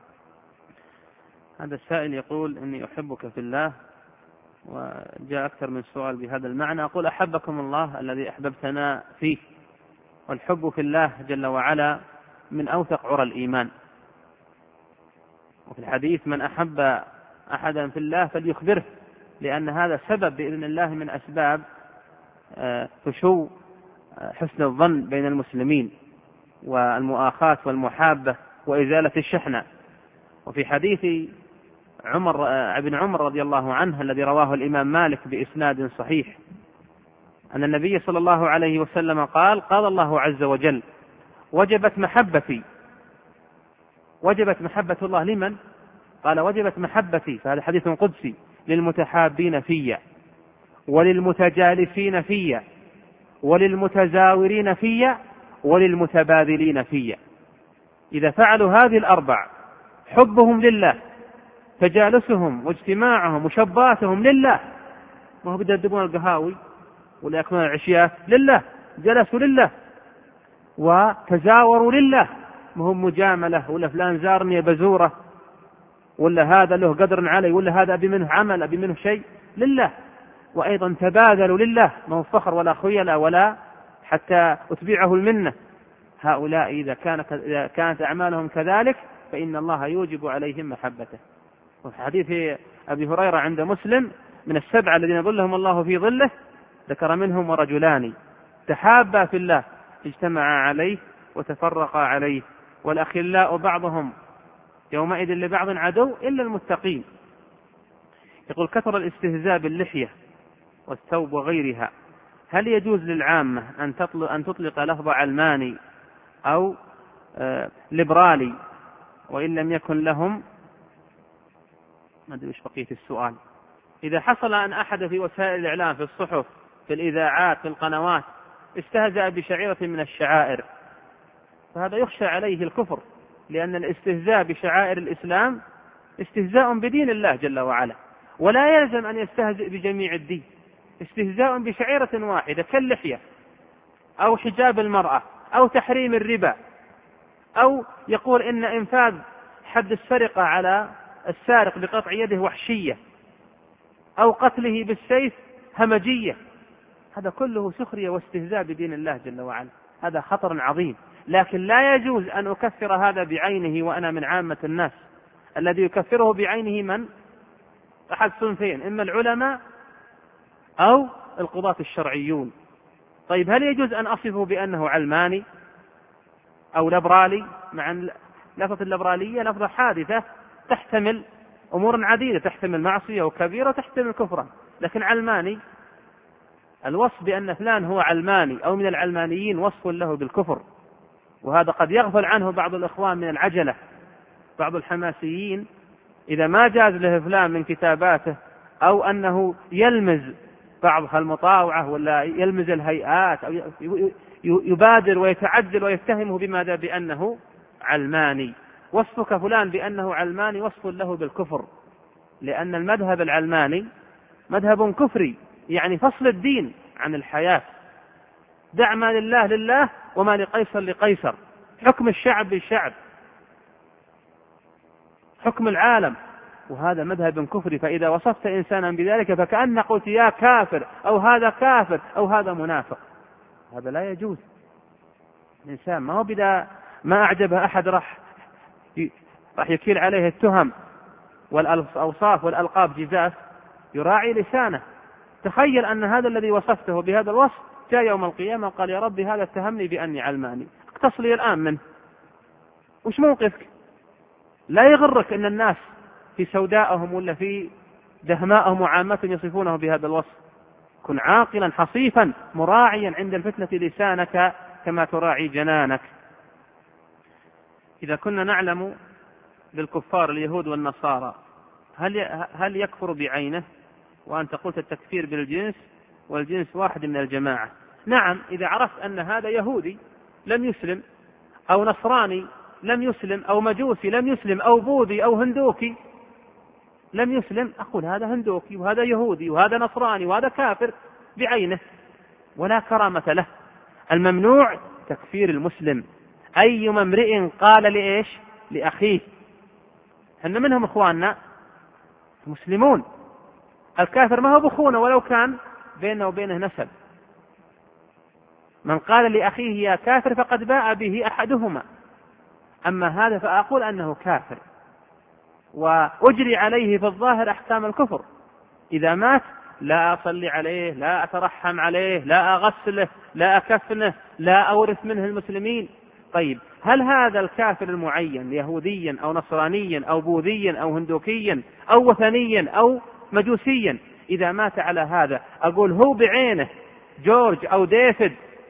هذا السائل يقول: إني أحبك في الله، وجاء أكثر من سؤال بهذا المعنى. أقول: أحبكم الله الذي أحببتنا فيه، والحب في الله جل وعلا من أوثق عرى الإيمان. وفي الحديث: من أحب أحدا في الله فليخبره، لأن هذا سبب بإذن الله من أسباب فشو حسن الظن بين المسلمين والمؤاخاة والمحابة وإزالة الشحنة. وفي حديث ابن عمر رضي الله عنه الذي رواه الإمام مالك بإسناد صحيح أن النبي صلى الله عليه وسلم قال الله عز وجل: وجبت محبة الله لمن؟ قال: وجبت محبتي، فهذا حديث قدسي، للمتحابين في، وللمتجالسين في، وللمتزاورين في، وللمتبادلين في. إذا فعلوا هذه الأربع، حبهم لله، تجالسهم واجتماعهم وشباتهم لله، ما هو بدأوا القهاوي ولا يأكلون العشيات لله، جلسوا لله، وتزاوروا لله، ما هم مجاملة ولا فلان زارني بزوره ولا هذا له قدر علي ولا هذا أبي منه عمل أبي منه شيء، لله. وأيضا تبادلوا لله، ما هو فخر ولا خيلة ولا حتى أتبعه المنة. هؤلاء إذا كانت أعمالهم كذلك فإن الله يوجب عليهم محبته. وفي حديث أبي هريرة عند مسلم: من السبعة الذين ظلهم الله في ظله ذكر منهم: ورجلان تحابا في الله اجتمعا عليه وتفرقا عليه، والأخلاء بعضهم يومئذ لبعض عدو إلا المتقين. يقول: كثر الاستهزاء باللحية والثوب وغيرها، هل يجوز للعامة أن تطلق لفظ علماني أو ليبرالي وإن لم يكن لهم؟ ما أدري إيش بقية السؤال. إذا حصل أن أحد في وسائل الإعلام، في الصحف، في الإذاعات، في القنوات، استهزأ بشعيرة من الشعائر، فهذا يخشى عليه الكفر، لأن الاستهزاء بشعائر الإسلام استهزاء بدين الله جل وعلا، ولا يلزم أن يستهزئ بجميع الدين. استهزاء بشعيرة واحدة كاللحية أو حجاب المرأة أو تحريم الربا، أو يقول إن إنفاذ حد السرقة على السارق بقطع يده وحشية، أو قتله بالسيف همجية، هذا كله سخرية واستهزاء بدين الله جل وعلا، هذا خطر عظيم. لكن لا يجوز أن أكفر هذا بعينه وأنا من عامة الناس. الذي يكفره بعينه من؟ أحد صنفين: إما العلماء أو القضاة الشرعيون. طيب، هل يجوز أن أصفه بأنه علماني أو ليبرالي؟ مع لفظة الليبرالية لفظة حادثة تحتمل أمور عديدة، تحتمل معصية وكبيرة، تحتمل كفرا. لكن علماني، الوصف بأن فلان هو علماني أو من العلمانيين وصف له بالكفر، وهذا قد يغفل عنه بعض الإخوان من العجلة. بعض الحماسيين إذا ما جاز له فلان من كتاباته أو أنه يلمز بعض المطاوعة ولا يلمز الهيئات أو يبادر ويتعجل ويتهمه بماذا؟ بأنه علماني. وصفك فلان بأنه علماني وصف له بالكفر، لأن المذهب العلماني مذهب كفري، يعني فصل الدين عن الحياة، دع ما لله لله وما لقيصر لقيصر، حكم الشعب بالشعب، حكم العالم، وهذا مذهب كفري. فإذا وصفت إنسانا بذلك فكأن قلت يا كافر أو هذا كافر أو هذا منافق، هذا لا يجوز. الإنسان ما هو بدا ما أعجبه أحد راح يكيل عليه التهم والأوصاف والألقاب جزاف، يراعي لسانه. تخيل أن هذا الذي وصفته بهذا الوصف جاء يوم القيامة وقال: يا ربي هذا اتهمني بأني علماني، اقتص لي الآن منه، وش موقفك؟ لا يغرك أن الناس في سوداءهم ولا في دهماءهم وعامة يصفونه بهذا الوصف. كن عاقلا حصيفا مراعيا عند الفتنة لسانك كما تراعي جنانك. إذا كنا نعلم بالكفار اليهود والنصارى، هل يكفر بعينه؟ وأنت قلت التكفير بالجنس، والجنس واحد من الجماعة. نعم، إذا عرفت أن هذا يهودي لم يسلم، أو نصراني لم يسلم، أو مجوسي لم يسلم، أو بوذي أو هندوكي لم يسلم، أقول هذا هندوكي وهذا يهودي وهذا نصراني وهذا كافر بعينه ولا كرامة له. الممنوع تكفير المسلم. أي امرئ قال لإيش؟ لأخيه. إن منهم إخواننا مسلمون، الكافر ما هو بخونه ولو كان بينه وبينه نسب. من قال لأخيه يا كافر فقد باء به أحدهما، أما هذا فأقول أنه كافر وأجري عليه في الظاهر أحكام الكفر. إذا مات لا أصلي عليه، لا أترحم عليه، لا أغسله، لا أكفنه، لا أورث منه المسلمين. طيب هل هذا الكافر المعين يهوديا أو نصرانيا أو بوذيا أو هندوكيا أو وثنيا أو مجوسيا إذا مات على هذا أقول هو بعينه جورج أو ديفيد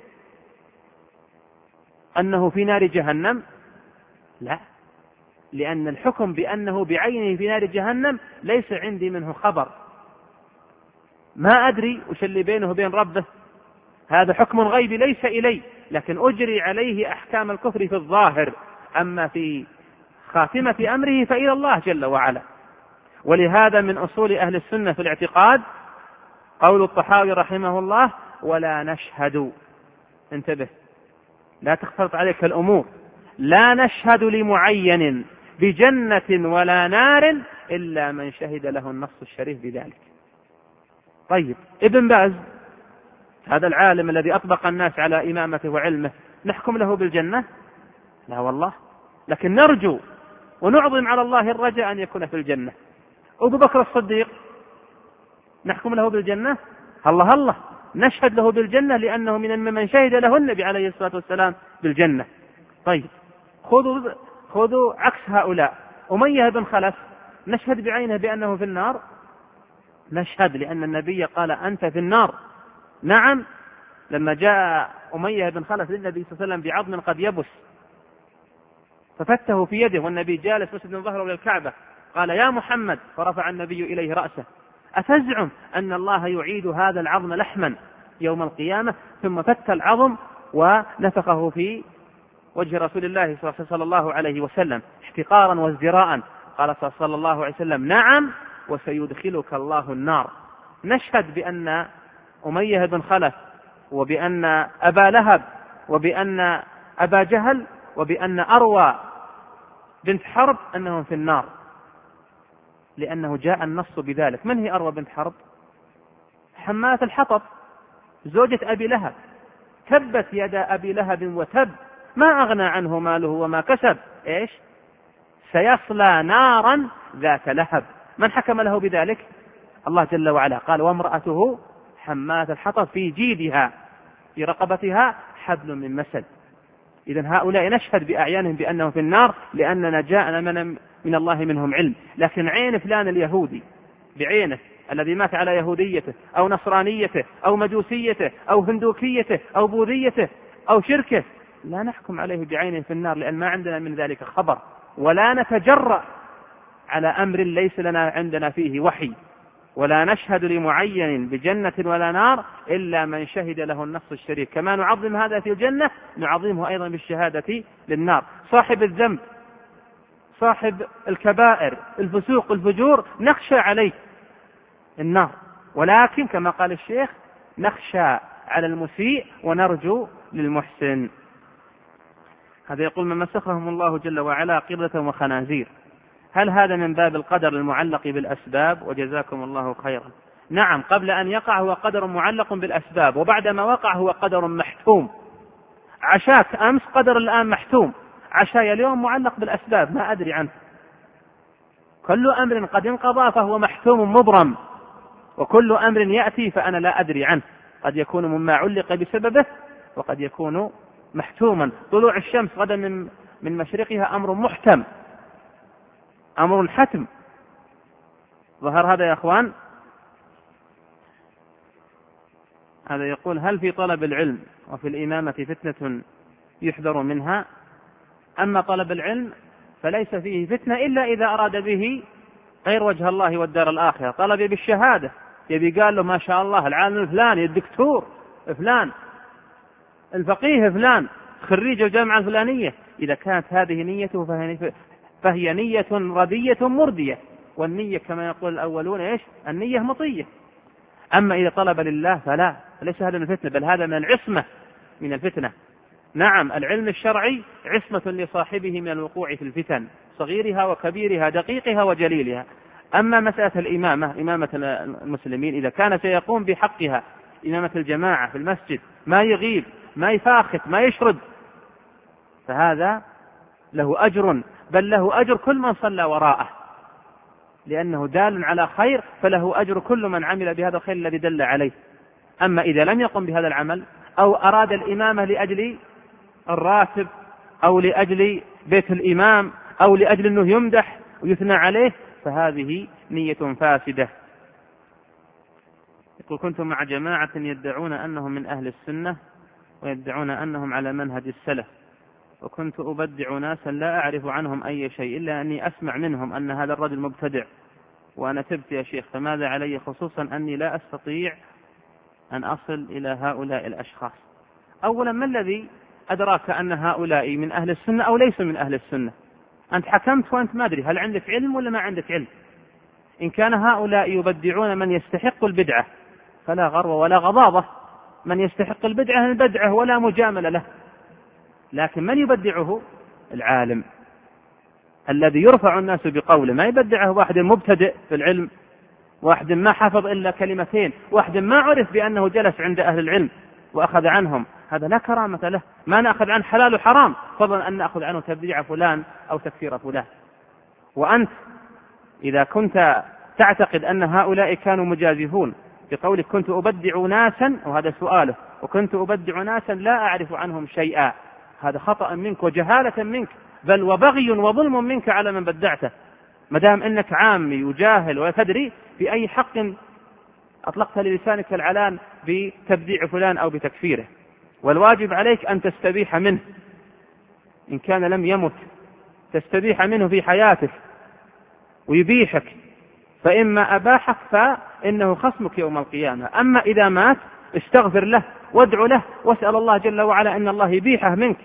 أنه في نار جهنم؟ لا، لأن الحكم بأنه بعينه في نار جهنم ليس عندي منه خبر، ما أدري وش اللي بينه وبين ربه، هذا حكم غيبي ليس إلي، لكن أجري عليه أحكام الكفر في الظاهر، أما في خاتمة أمره فإلى الله جل وعلا. ولهذا من أصول أهل السنة في الاعتقاد قول الطحاوي رحمه الله: ولا نشهد، انتبه لا تختلط عليك الأمور، لا نشهد لمعين بجنة ولا نار إلا من شهد له النص الشريف بذلك. طيب ابن باز هذا العالم الذي أطبق الناس على إمامته وعلمه نحكم له بالجنة؟ لا والله، لكن نرجو ونعظم على الله الرجاء أن يكون في الجنة. أبو بكر الصديق نحكم له بالجنة؟ الله نشهد له بالجنة لأنه من شهد له النبي عليه الصلاة والسلام بالجنة. طيب خذوا عكس هؤلاء، أمية بن خلف نشهد بعينه بأنه في النار؟ نشهد لأن النبي قال أنت في النار. نعم، لما جاء أمية بن خلف للنبي صلى الله عليه وسلم بعظم قد يبس ففته في يده والنبي جالس مسند ظهره للكعبة، قال يا محمد، فرفع النبي إليه رأسه: أتزعم أن الله يعيد هذا العظم لحما يوم القيامة؟ ثم فك العظم ونفخه في وجه رسول الله صلى الله عليه وسلم احتقارا وازدراء. قال صلى الله عليه وسلم: نعم، وسيدخلك الله النار. نشهد بأن أمية بن خلف وبأن أبا لهب وبأن أبا جهل وبأن أروى بنت حرب أنهم في النار، لأنه جاء النص بذلك. من هي أروى بنت حرب؟ حمالة الحطب زوجة أبي لهب، تبت يدا أبي لهب وتب، ما أغنى عنه ماله وما كسب، إيش؟ سيصلى نارا ذات لهب. من حكم له بذلك؟ الله جل وعلا قال: وامرأته حمالة الحطب في جيدها في رقبتها حبل من مسد. إذن هؤلاء نشهد بأعيانهم بأنهم في النار لأننا جاءنا من الله منهم علم. لكن عين فلان اليهودي بعينه الذي مات على يهوديته أو نصرانيته أو مجوسيته أو هندوكيته أو بوذيته أو شركه لا نحكم عليه بعينه في النار، لأن ما عندنا من ذلك خبر، ولا نتجرأ على أمر ليس لنا عندنا فيه وحي. ولا نشهد لمعين بجنة ولا نار إلا من شهد له النص الشريف. كما نعظم هذا في الجنة نعظمه أيضا بالشهادة للنار. صاحب الذنب، صاحب الكبائر، الفسوق، الفجور، نخشى عليه النار، ولكن كما قال الشيخ: نخشى على المسيء ونرجو للمحسن. هذا يقول: من مسخهم الله جل وعلا قردة وخنازير، هل هذا من باب القدر المعلق بالأسباب؟ وجزاكم الله خيرا. نعم، قبل أن يقع هو قدر معلق بالأسباب، وبعدما وقع هو قدر محتوم. عشاك أمس قدر الآن محتوم، عشاي اليوم معلق بالأسباب ما أدري عنه. كل أمر قد انقضى فهو محتوم مبرم، وكل أمر يأتي فأنا لا أدري عنه، قد يكون مما علق بسببه وقد يكون محتوما. طلوع الشمس غدا من مشرقها أمر محتم، أمر حتم. ظهر هذا يا أخوان. هذا يقول: هل في طلب العلم وفي الإمامة فتنة يحذر منها؟ أما طلب العلم فليس فيه فتنة إلا إذا أراد به غير وجه الله والدار الآخرة. طلب بالشهادة، يبي قال له ما شاء الله العالم الفلاني، الدكتور فلان، الفقيه فلان، خريج الجامعة الفلانية، إذا كانت هذه نيته فهي نية ردية مردية، والنية كما يقول الأولون إيش؟ النية مطية. أما إذا طلب لله فلا، ليس هذا من الفتنة، بل هذا من العصمة من الفتنة. نعم، العلم الشرعي عصمة لصاحبه من الوقوع في الفتن، صغيرها وكبيرها، دقيقها وجليلها. أما مسألة الإمامة، إمامة المسلمين، إذا كان سيقوم بحقها إمامة الجماعة في المسجد، ما يغيب، ما يفاخت، ما يشرد، فهذا له أجر، بل له أجر كل من صلى وراءه. لأنه دال على خير فله أجر كل من عمل بهذا الخير الذي دل عليه. أما إذا لم يقم بهذا العمل أو أراد الإمامة لأجل الراتب أو لأجل بيت الإمام أو لأجل أنه يمدح ويثنى عليه فهذه نية فاسدة. يقول: كنت مع جماعة يدعون أنهم من أهل السنة ويدعون أنهم على منهج السلف، وكنت أبدع ناسا لا أعرف عنهم أي شيء إلا أني أسمع منهم أن هذا الرجل مبتدع وأنا تبت يا شيخ، فماذا علي، خصوصا أني لا أستطيع أن أصل إلى هؤلاء الأشخاص؟ أولا، ما الذي أدراك أن هؤلاء من أهل السنة أو ليسوا من أهل السنة؟ أنت حكمت وأنت ما أدري هل عندك علم ولا ما عندك علم. إن كان هؤلاء يبدعون من يستحق البدعة فلا غرو ولا غضاضة، من يستحق البدعة البدعة ولا مجاملة له. لكن من يبدعه؟ العالم الذي يرفع الناس بقوله، ما يبدعه واحد مبتدئ في العلم، واحد ما حفظ إلا كلمتين، واحد ما عرف بأنه جلس عند أهل العلم وأخذ عنهم، هذا لا كرامة له. ما نأخذ عنه حلال وحرام، فضلا أن نأخذ عنه تبديع فلان أو تكفير فلان. وأنت إذا كنت تعتقد أن هؤلاء كانوا مجازفون بقولك كنت أبدع ناسا، وهذا سؤاله، وكنت أبدع ناسا لا أعرف عنهم شيئا، هذا خطأ منك وجهالة منك، بل وبغي وظلم منك على من بدعته. مدام أنك عامي وجاهل ولا تدري بأي حق أطلقت للسانك العلان بتبديع فلان أو بتكفيره. والواجب عليك أن تستبيح منه إن كان لم يمت، تستبيح منه في حياتك ويبيحك، فإما أباحك فإنه خصمك يوم القيامة. أما إذا مات استغفر له وادعو له واسأل الله جل وعلا أن الله يبيحه منك.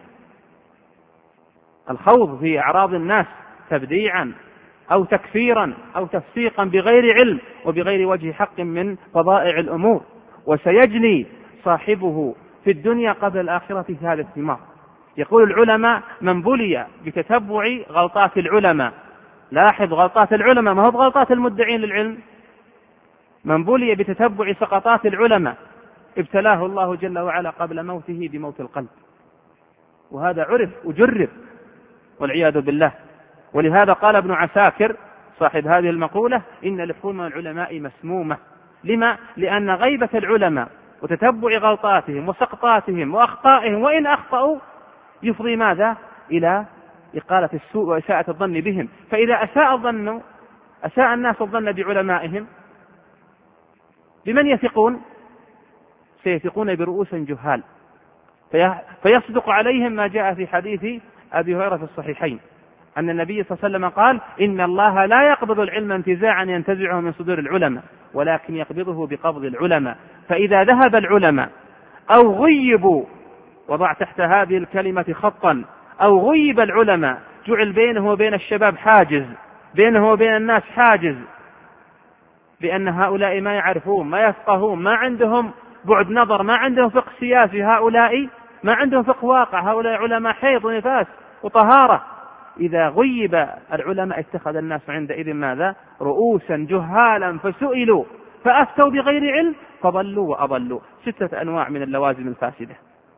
الخوض في أعراض الناس تبديعا أو تكفيرا أو تفسيقا بغير علم وبغير وجه حق من فضائع الأمور، وسيجني صاحبه في الدنيا قبل الآخرة في هذا الثمار. يقول العلماء: من بلي بتتبع غلطات العلماء، لاحظ غلطات العلماء ما هو بغلطات المدعين للعلم، من بلي بتتبع سقطات العلماء ابتلاه الله جل وعلا قبل موته بموت القلب. وهذا عرف وجرب والعياذ بالله. ولهذا قال ابن عساكر صاحب هذه المقولة: إن لحوم العلماء مسمومة. لما؟ لأن غيبة العلماء وتتبع غلطاتهم وسقطاتهم وأخطائهم وإن أخطأوا يفضي ماذا؟ إلى إقالة السوء وإساءة الظن بهم. فإذا أساء الناس الظن بعلمائهم بمن يثقون؟ سيثقون برؤوس جهال، فيصدق عليهم ما جاء في حديث أبي هريرة في الصحيحين أن النبي صلى الله عليه وسلم قال: إن الله لا يقبض العلم انتزاعا ينتزعه من صدور العلماء، ولكن يقبضه بقبض العلماء. فإذا ذهب العلماء أو غيبوا، وضع تحت هذه الكلمة خطا، أو غيب العلماء، جعل بينه وبين الشباب حاجز، بينه وبين الناس حاجز، بأن هؤلاء ما يعرفون ما يفقهون، ما عندهم بعد نظر، ما عندهم فقه سياسي، هؤلاء ما عندهم فقه واقع، هؤلاء علماء حيض ونفاس وطهارة. إذا غيب العلماء اتخذ الناس عندئذ ماذا؟ رؤوسا جهالا فسئلوا فأفتوا بغير علم فضلوا وأضلوا. 6 أنواع من اللوازم الفاسدة.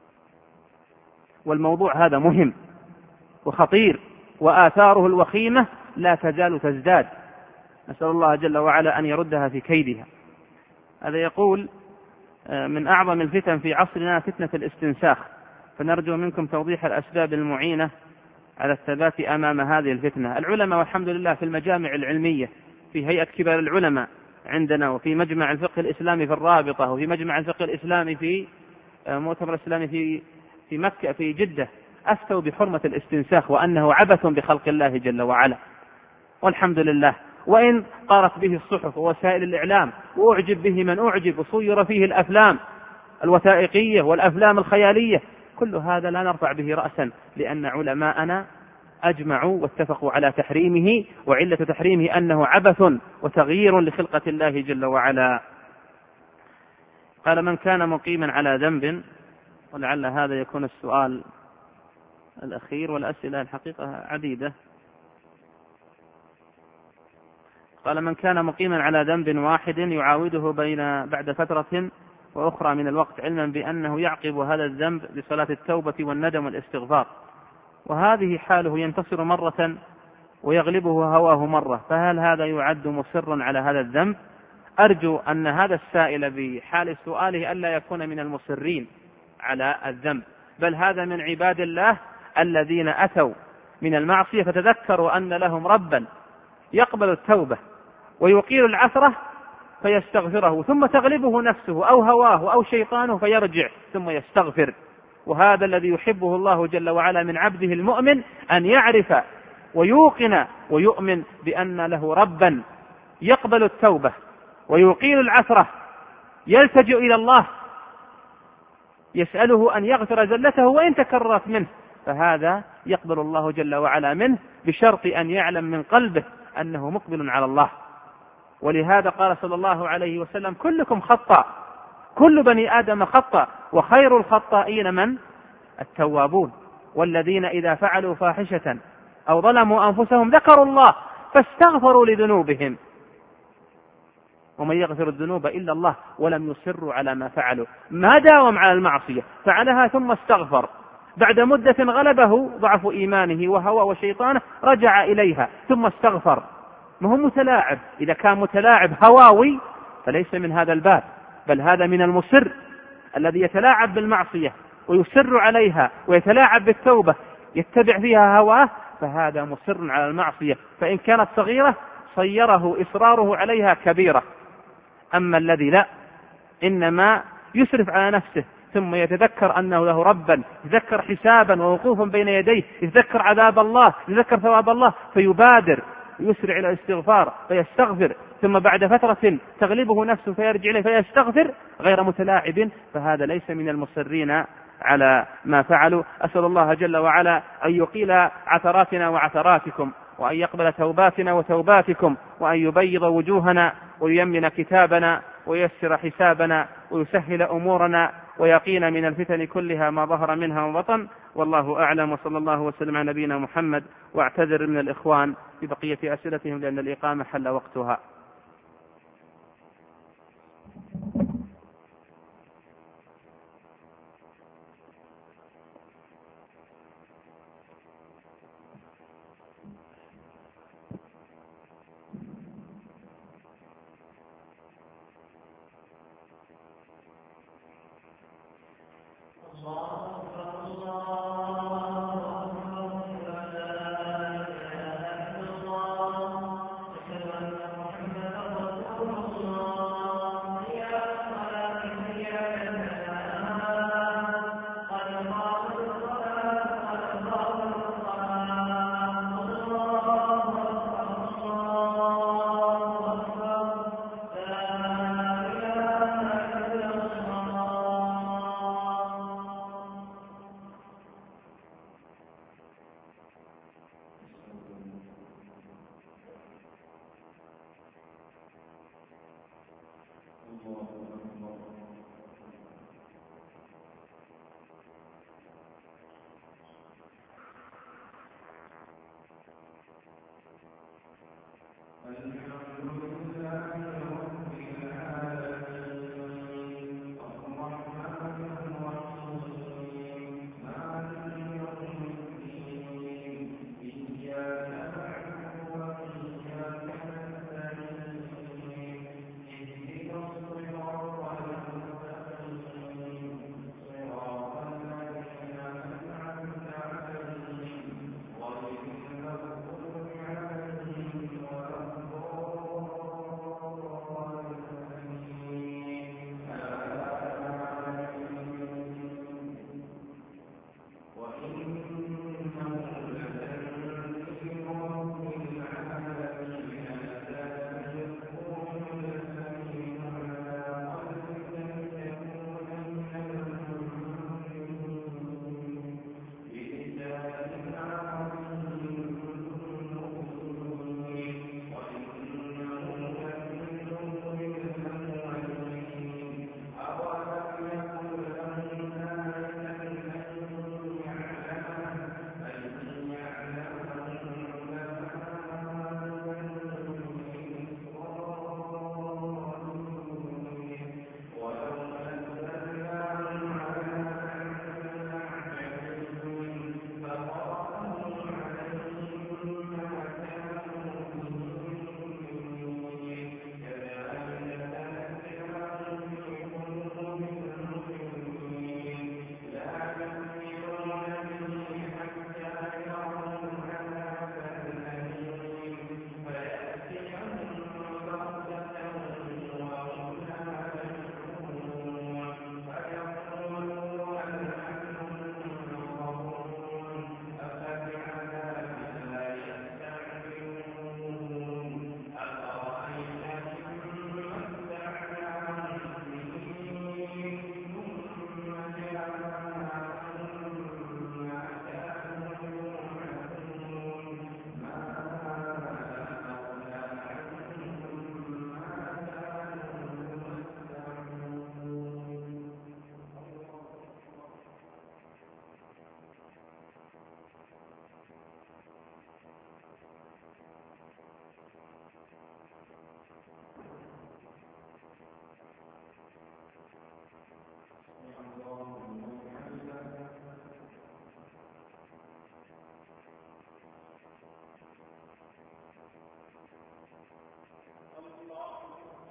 والموضوع هذا مهم وخطير، وآثاره الوخيمة لا تزال تزداد. نسأل الله جل وعلا أن يردها في كيدها. هذا يقول: من أعظم الفتن في عصرنا فتنة الاستنساخ، فنرجو منكم توضيح الأسباب المعينة على الثبات أمام هذه الفتنة. العلماء والحمد لله في المجامع العلمية، في هيئة كبار العلماء عندنا، وفي مجمع الفقه الإسلامي في الرابطة، وفي مجمع الفقه الإسلامي في مؤتمر الإسلامي في مكة في جدة، أفتوا بحرمة الاستنساخ وأنه عبث بخلق الله جل وعلا، والحمد لله. وإن قارت به الصحف ووسائل الإعلام وأعجب به من أعجب وصير فيه الأفلام الوثائقية والأفلام الخيالية، كل هذا لا نرفع به رأسا، لأن علماءنا أجمعوا واتفقوا على تحريمه، وعلة تحريمه أنه عبث وتغيير لخلقة الله جل وعلا. قال: من كان مقيما على ذنب، ولعل هذا يكون السؤال الأخير، والأسئلة الحقيقة عديدة. قال: من كان مقيما على ذنب واحد يعاوده بعد فترة وأخرى من الوقت، علما بأنه يعقب هذا الذنب بصلاة التوبة والندم والاستغفار، وهذه حاله ينتصر مرة ويغلبه هواه مرة، فهل هذا يعد مصرا على هذا الذنب؟ أرجو أن هذا السائل بحال سؤاله ألا يكون من المصرين على الذنب، بل هذا من عباد الله الذين أتوا من المعصية فتذكروا أن لهم ربا يقبل التوبة ويقيل العثرة فيستغفره، ثم تغلبه نفسه أو هواه أو شيطانه فيرجع ثم يستغفر. وهذا الذي يحبه الله جل وعلا من عبده المؤمن، أن يعرف ويوقن ويؤمن بأن له ربا يقبل التوبة ويقيل العثرة، يلتجئ إلى الله يسأله أن يغفر زلته وإن تكررت منه، فهذا يقبل الله جل وعلا منه بشرط أن يعلم من قلبه أنه مقبل على الله. ولهذا قال صلى الله عليه وسلم: كلكم خطاء، كل بني آدم خطاء، وخير الخطائين من؟ التوابون، والذين إذا فعلوا فاحشة أو ظلموا أنفسهم ذكروا الله فاستغفروا لذنوبهم ومن يغفر الذنوب إلا الله ولم يصروا على ما فعلوا. ما داوم على المعصية، فعلها ثم استغفر، بعد مدة غلبه ضعف إيمانه وهوى وشيطانه رجع إليها ثم استغفر. ما هو متلاعب، إذا كان متلاعب هواوي فليس من هذا الباب، بل هذا من المصر الذي يتلاعب بالمعصية ويصر عليها ويتلاعب بالتوبة يتبع فيها هواه، فهذا مصر على المعصية، فإن كانت صغيرة صيره إصراره عليها كبيرة. أما الذي لا، إنما يسرف على نفسه ثم يتذكر أنه له ربا، يتذكر حسابا ووقوفا بين يديه، يتذكر عذاب الله، يتذكر ثواب الله، فيبادر يسرع إلى الاستغفار فيستغفر، ثم بعد فترة تغلبه نفسه فيرجع إليه فيستغفر غير متلاعب، فهذا ليس من المصرين على ما فعلوا. أسأل الله جل وعلا أن يقيل عثراتنا وعثراتكم، وأن يقبل توباتنا وتوباتكم، وأن يبيض وجوهنا وييمن كتابنا وييسر حسابنا ويسهل أمورنا ويقينا من الفتن كلها ما ظهر منها وبطن. والله أعلم، وصلى الله وسلم على نبينا محمد. واعتذر من الإخوان ببقية أسئلتهم لأن الإقامة حل وقتها.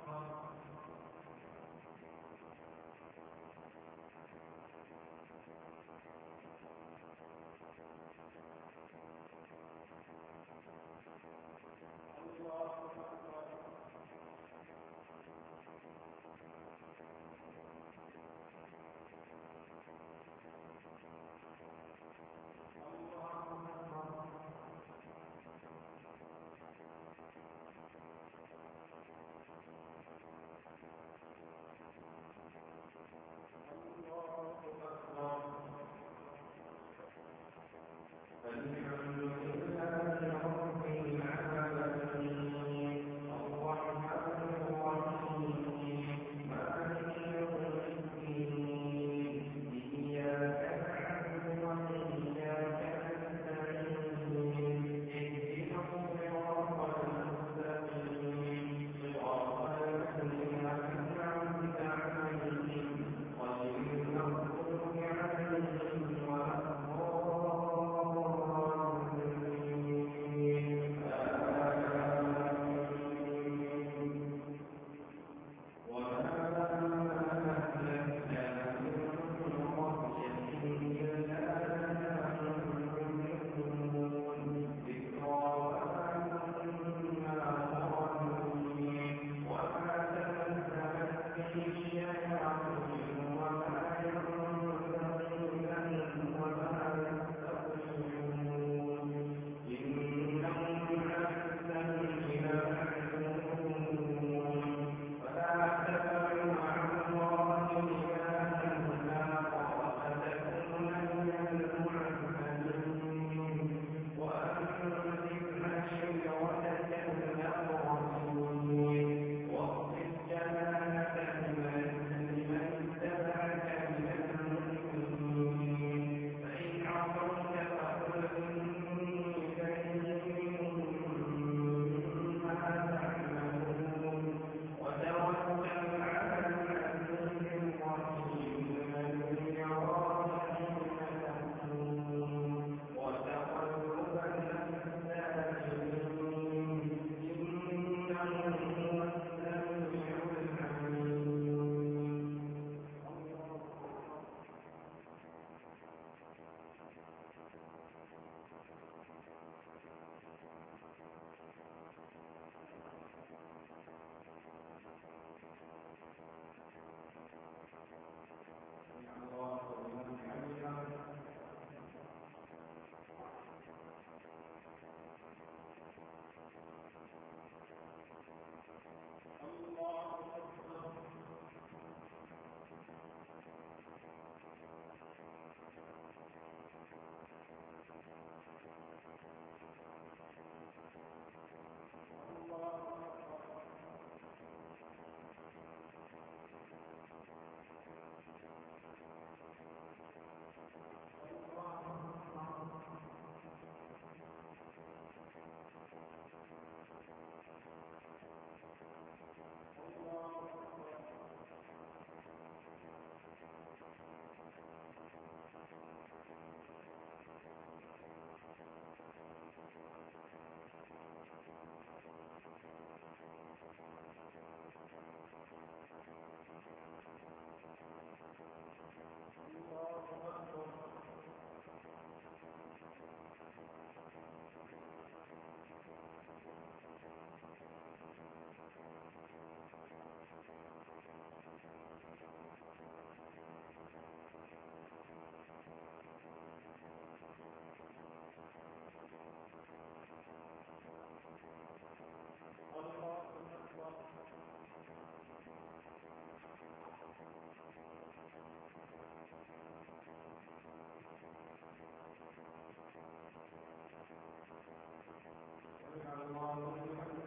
الله